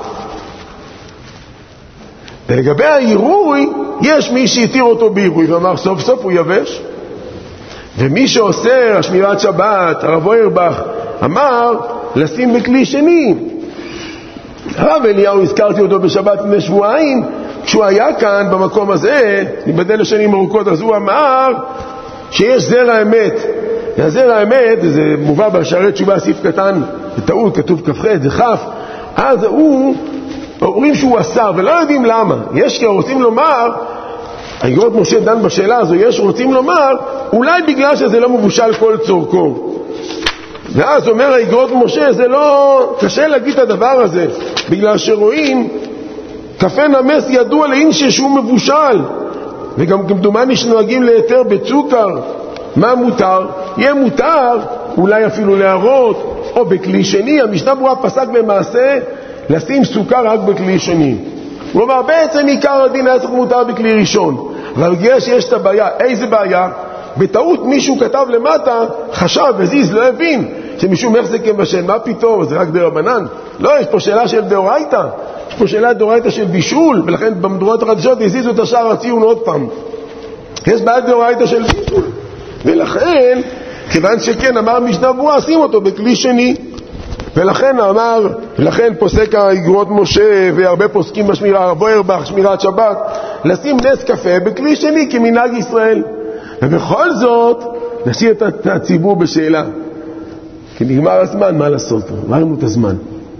B: ולגבי העירוי, יש מי שהתיר אותו בעירוי ואמר סוף סוף הוא יבש. ומי שעושה השמירת שבת, הרב אוירבך, אמר לשים בכלי שני. הרב אליהו, הזכרתי אותו בשבת לפני שבועיים, כשהוא היה כאן במקום הזה, נבדל לשנים ארוכות, אז הוא אמר שיש זרע אמת. והזרע האמת, זה מובא בשערי תשובה סעיף קטן, בטעות כתוב כ"ח, זה כף. אז הוא, אומרים שהוא אסר, ולא יודעים למה. יש רוצים לומר, האגרות משה דן בשאלה הזו, יש רוצים לומר, אולי בגלל שזה לא מבושל כל צורכו. ואז אומר האגרות משה, זה לא, קשה להגיד את הדבר הזה, בגלל שרואים, קפה נמס ידוע לאינשה שהוא מבושל, וגם כמדומני שנוהגים ליתר בצוקר. מה מותר? יהיה מותר, אולי אפילו להראות, או בכלי שני. המשנה ברורה פסק במעשה, לשים סוכר רק בכלי שני. הוא אומר, בעצם עיקר הדין היה צריך מותר בכלי ראשון. אבל בגלל שיש את הבעיה, איזה בעיה? בטעות מישהו כתב למטה, חשב וזיז, לא הבין, שמישהו מחזק כמשל, מה פתאום? זה רק דרבנן? לא, יש פה שאלה של דאורייתא. יש פה שאלה דאורייתא של בישול, ולכן במדורות החדשות הזיזו את השאר הציון עוד פעם. יש בעיה דאורייתא של בישול. ולכן, כיוון שכן, אמר משנה ברורה, שים אותו בכלי שני. ולכן אמר, ולכן פוסק האגרות משה והרבה פוסקים בשמירה, הרב אוירבך, שמירת שבת, לשים נס קפה בכלי שני כמנהג ישראל. ובכל זאת, נשאיר את הציבור בשאלה. כי נגמר הזמן, מה לעשות? אמרנו את הזמן.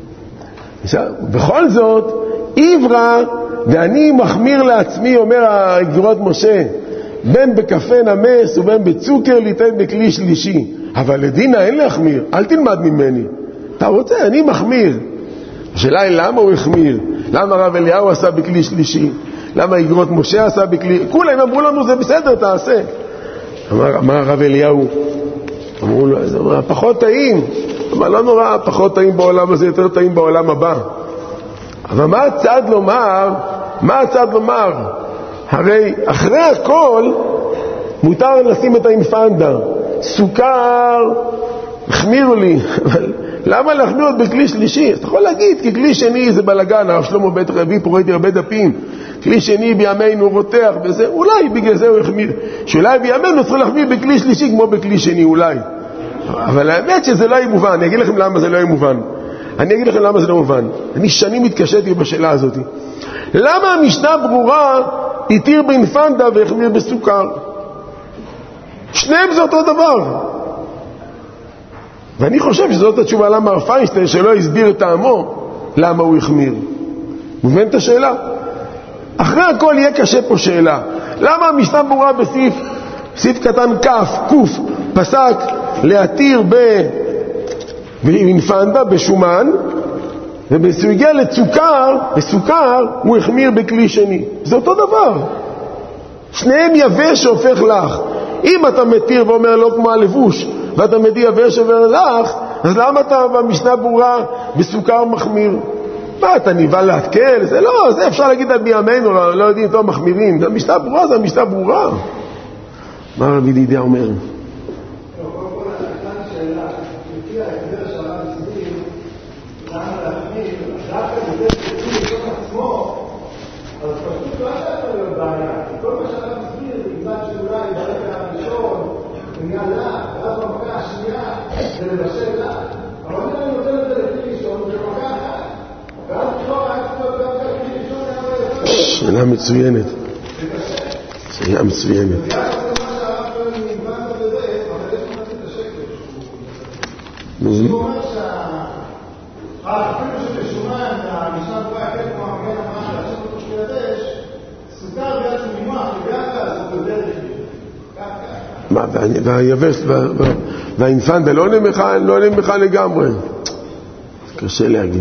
B: בכל זאת, עברה, ואני מחמיר לעצמי, אומר האגרות משה, בין בקפה נמס ובין בצוקר ליתן בכלי שלישי. אבל לדינה אין להחמיר, אל תלמד ממני. אתה רוצה, אני מחמיר. השאלה היא למה הוא החמיר? למה הרב אליהו עשה בכלי שלישי? למה אגרות משה עשה בכלי? כולם אמרו לנו זה בסדר, תעשה. אמר, אמר הרב אליהו, אמרו לו, זה אמר, פחות טעים. אמר, לא נורא, פחות טעים בעולם הזה, יותר טעים בעולם הבא. אבל מה הצד לומר מה הצד לומר? הרי אחרי הכל מותר לשים את האינפנדה. סוכר, החמירו לי, אבל למה להחמיר עוד בכלי שלישי? אז אתה יכול להגיד, כי כלי שני זה בלגן, הרב שלמה בית רבי, פה ראיתי הרבה דפים, כלי שני בימינו רותח, וזה, אולי בגלל זה הוא החמיר. שאולי בימינו צריך להחמיר בכלי שלישי כמו בכלי שני, אולי. אבל האמת שזה לא יהיה מובן. אני אגיד לכם למה זה לא יהיה מובן. אני אגיד לכם למה זה לא מובן. אני שנים התקשיתי בשאלה הזאת. למה המשנה ברורה התיר באינפנדה והחמיר בסוכר? שניהם זה אותו דבר. ואני חושב שזאת התשובה למה הרב פיינשטיין שלא הסביר את טעמו, למה הוא החמיר. מובן את השאלה? אחרי הכל יהיה קשה פה שאלה. למה המשנה ברורה בסעיף, סעיף קטן כף, קוף, פסק להתיר באינפנדה, בשומן, ובסוגיע לצוקר, בסוכר, הוא החמיר בכלי שני. זה אותו דבר. שניהם יבש שהופך לך. אם אתה מתיר ואומר לא כמו הלבוש, ואתה מתיר יבש שעובר לך, אז למה אתה במשנה ברורה בסוכר מחמיר? מה, אתה ניבל להתקל? זה לא, זה אפשר להגיד על בימינו, לא, לא יודעים טוב מחמירים. זה המשנה ברורה, זה המשנה ברורה. מה רבי ידידיה אומר?
C: אז פשוט לא הייתה לו בעיה, כל מה שאתה מסביר זה כיוון שאולי ברגע הראשון נהיה לה, ואז במכה השנייה זה לבשל לה, אבל אני נותן את זה לפי ראשון, זה מכה אחת, ואז כבר היה קצת גם לפי ראשון היה יותר.
B: שאלה מצוינת. שאלה מצוינת.
C: זה היה עושה מה שהרב פרן נגבנת בזה, אבל יש מצית השקל. שהוא אומר אפילו שבשומן, המשנה ברורה יחד כמו המגן אמרה להשאיר אותו שידש, סוכר ביד שמימוח, וגם לעשות בדרך כלי.
B: מה, והיבש, והאינפנדה לא נמחה לגמרי. קשה להגיד.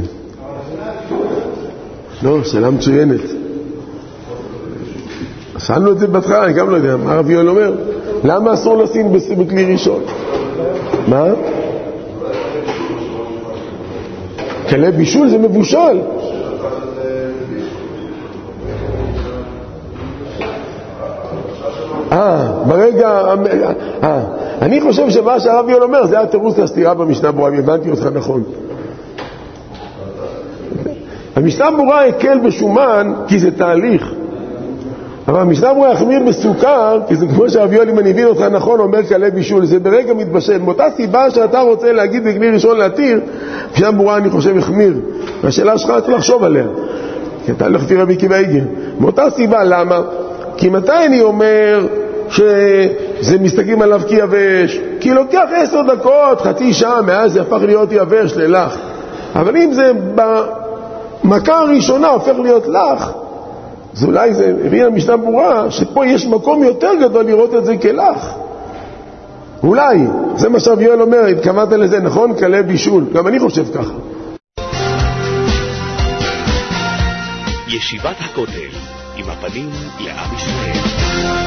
B: לא, שאלה מצוינת. עשינו את זה בהתחלה, אני גם לא יודע. מה הרב יואל אומר? למה אסור לשים בכלי ראשון? מה? כלי בישול זה מבושל. אה, ברגע... אה, אני חושב שמה שהרב יואל אומר זה התירוץ לסתירה במשנה ברורה, אם הבנתי אותך נכון. המשנה ברורה הקל בשומן כי זה תהליך, אבל המשנה ברורה החמיר בסוכר כי זה כמו שהרב יואל, אם אני מבין אותך נכון, אומר כלי בישול, זה ברגע מתבשל. מאותה סיבה שאתה רוצה להגיד בכלי ראשון להתיר, המשנה ברורה אני חושב החמיר, והשאלה שלך צריך לחשוב עליה, כי אתה הולך לפי רבי עקיבא איגר. מאותה סיבה, למה? כי מתי אני אומר שזה מסתכלים עליו כיבש? כי לוקח עשר דקות, חצי שעה, מאז זה הפך להיות יבש ללח. אבל אם זה במכה הראשונה הופך להיות לח, אז אולי זה הבין המשנה ברורה שפה יש מקום יותר גדול לראות את זה כלח. אולי, זה מה שהרב יואל אומר, התכוונת לזה, נכון? כלי בישול. גם אני חושב ככה.
A: ישיבת הכותל, עם הפנים לעם ישראל.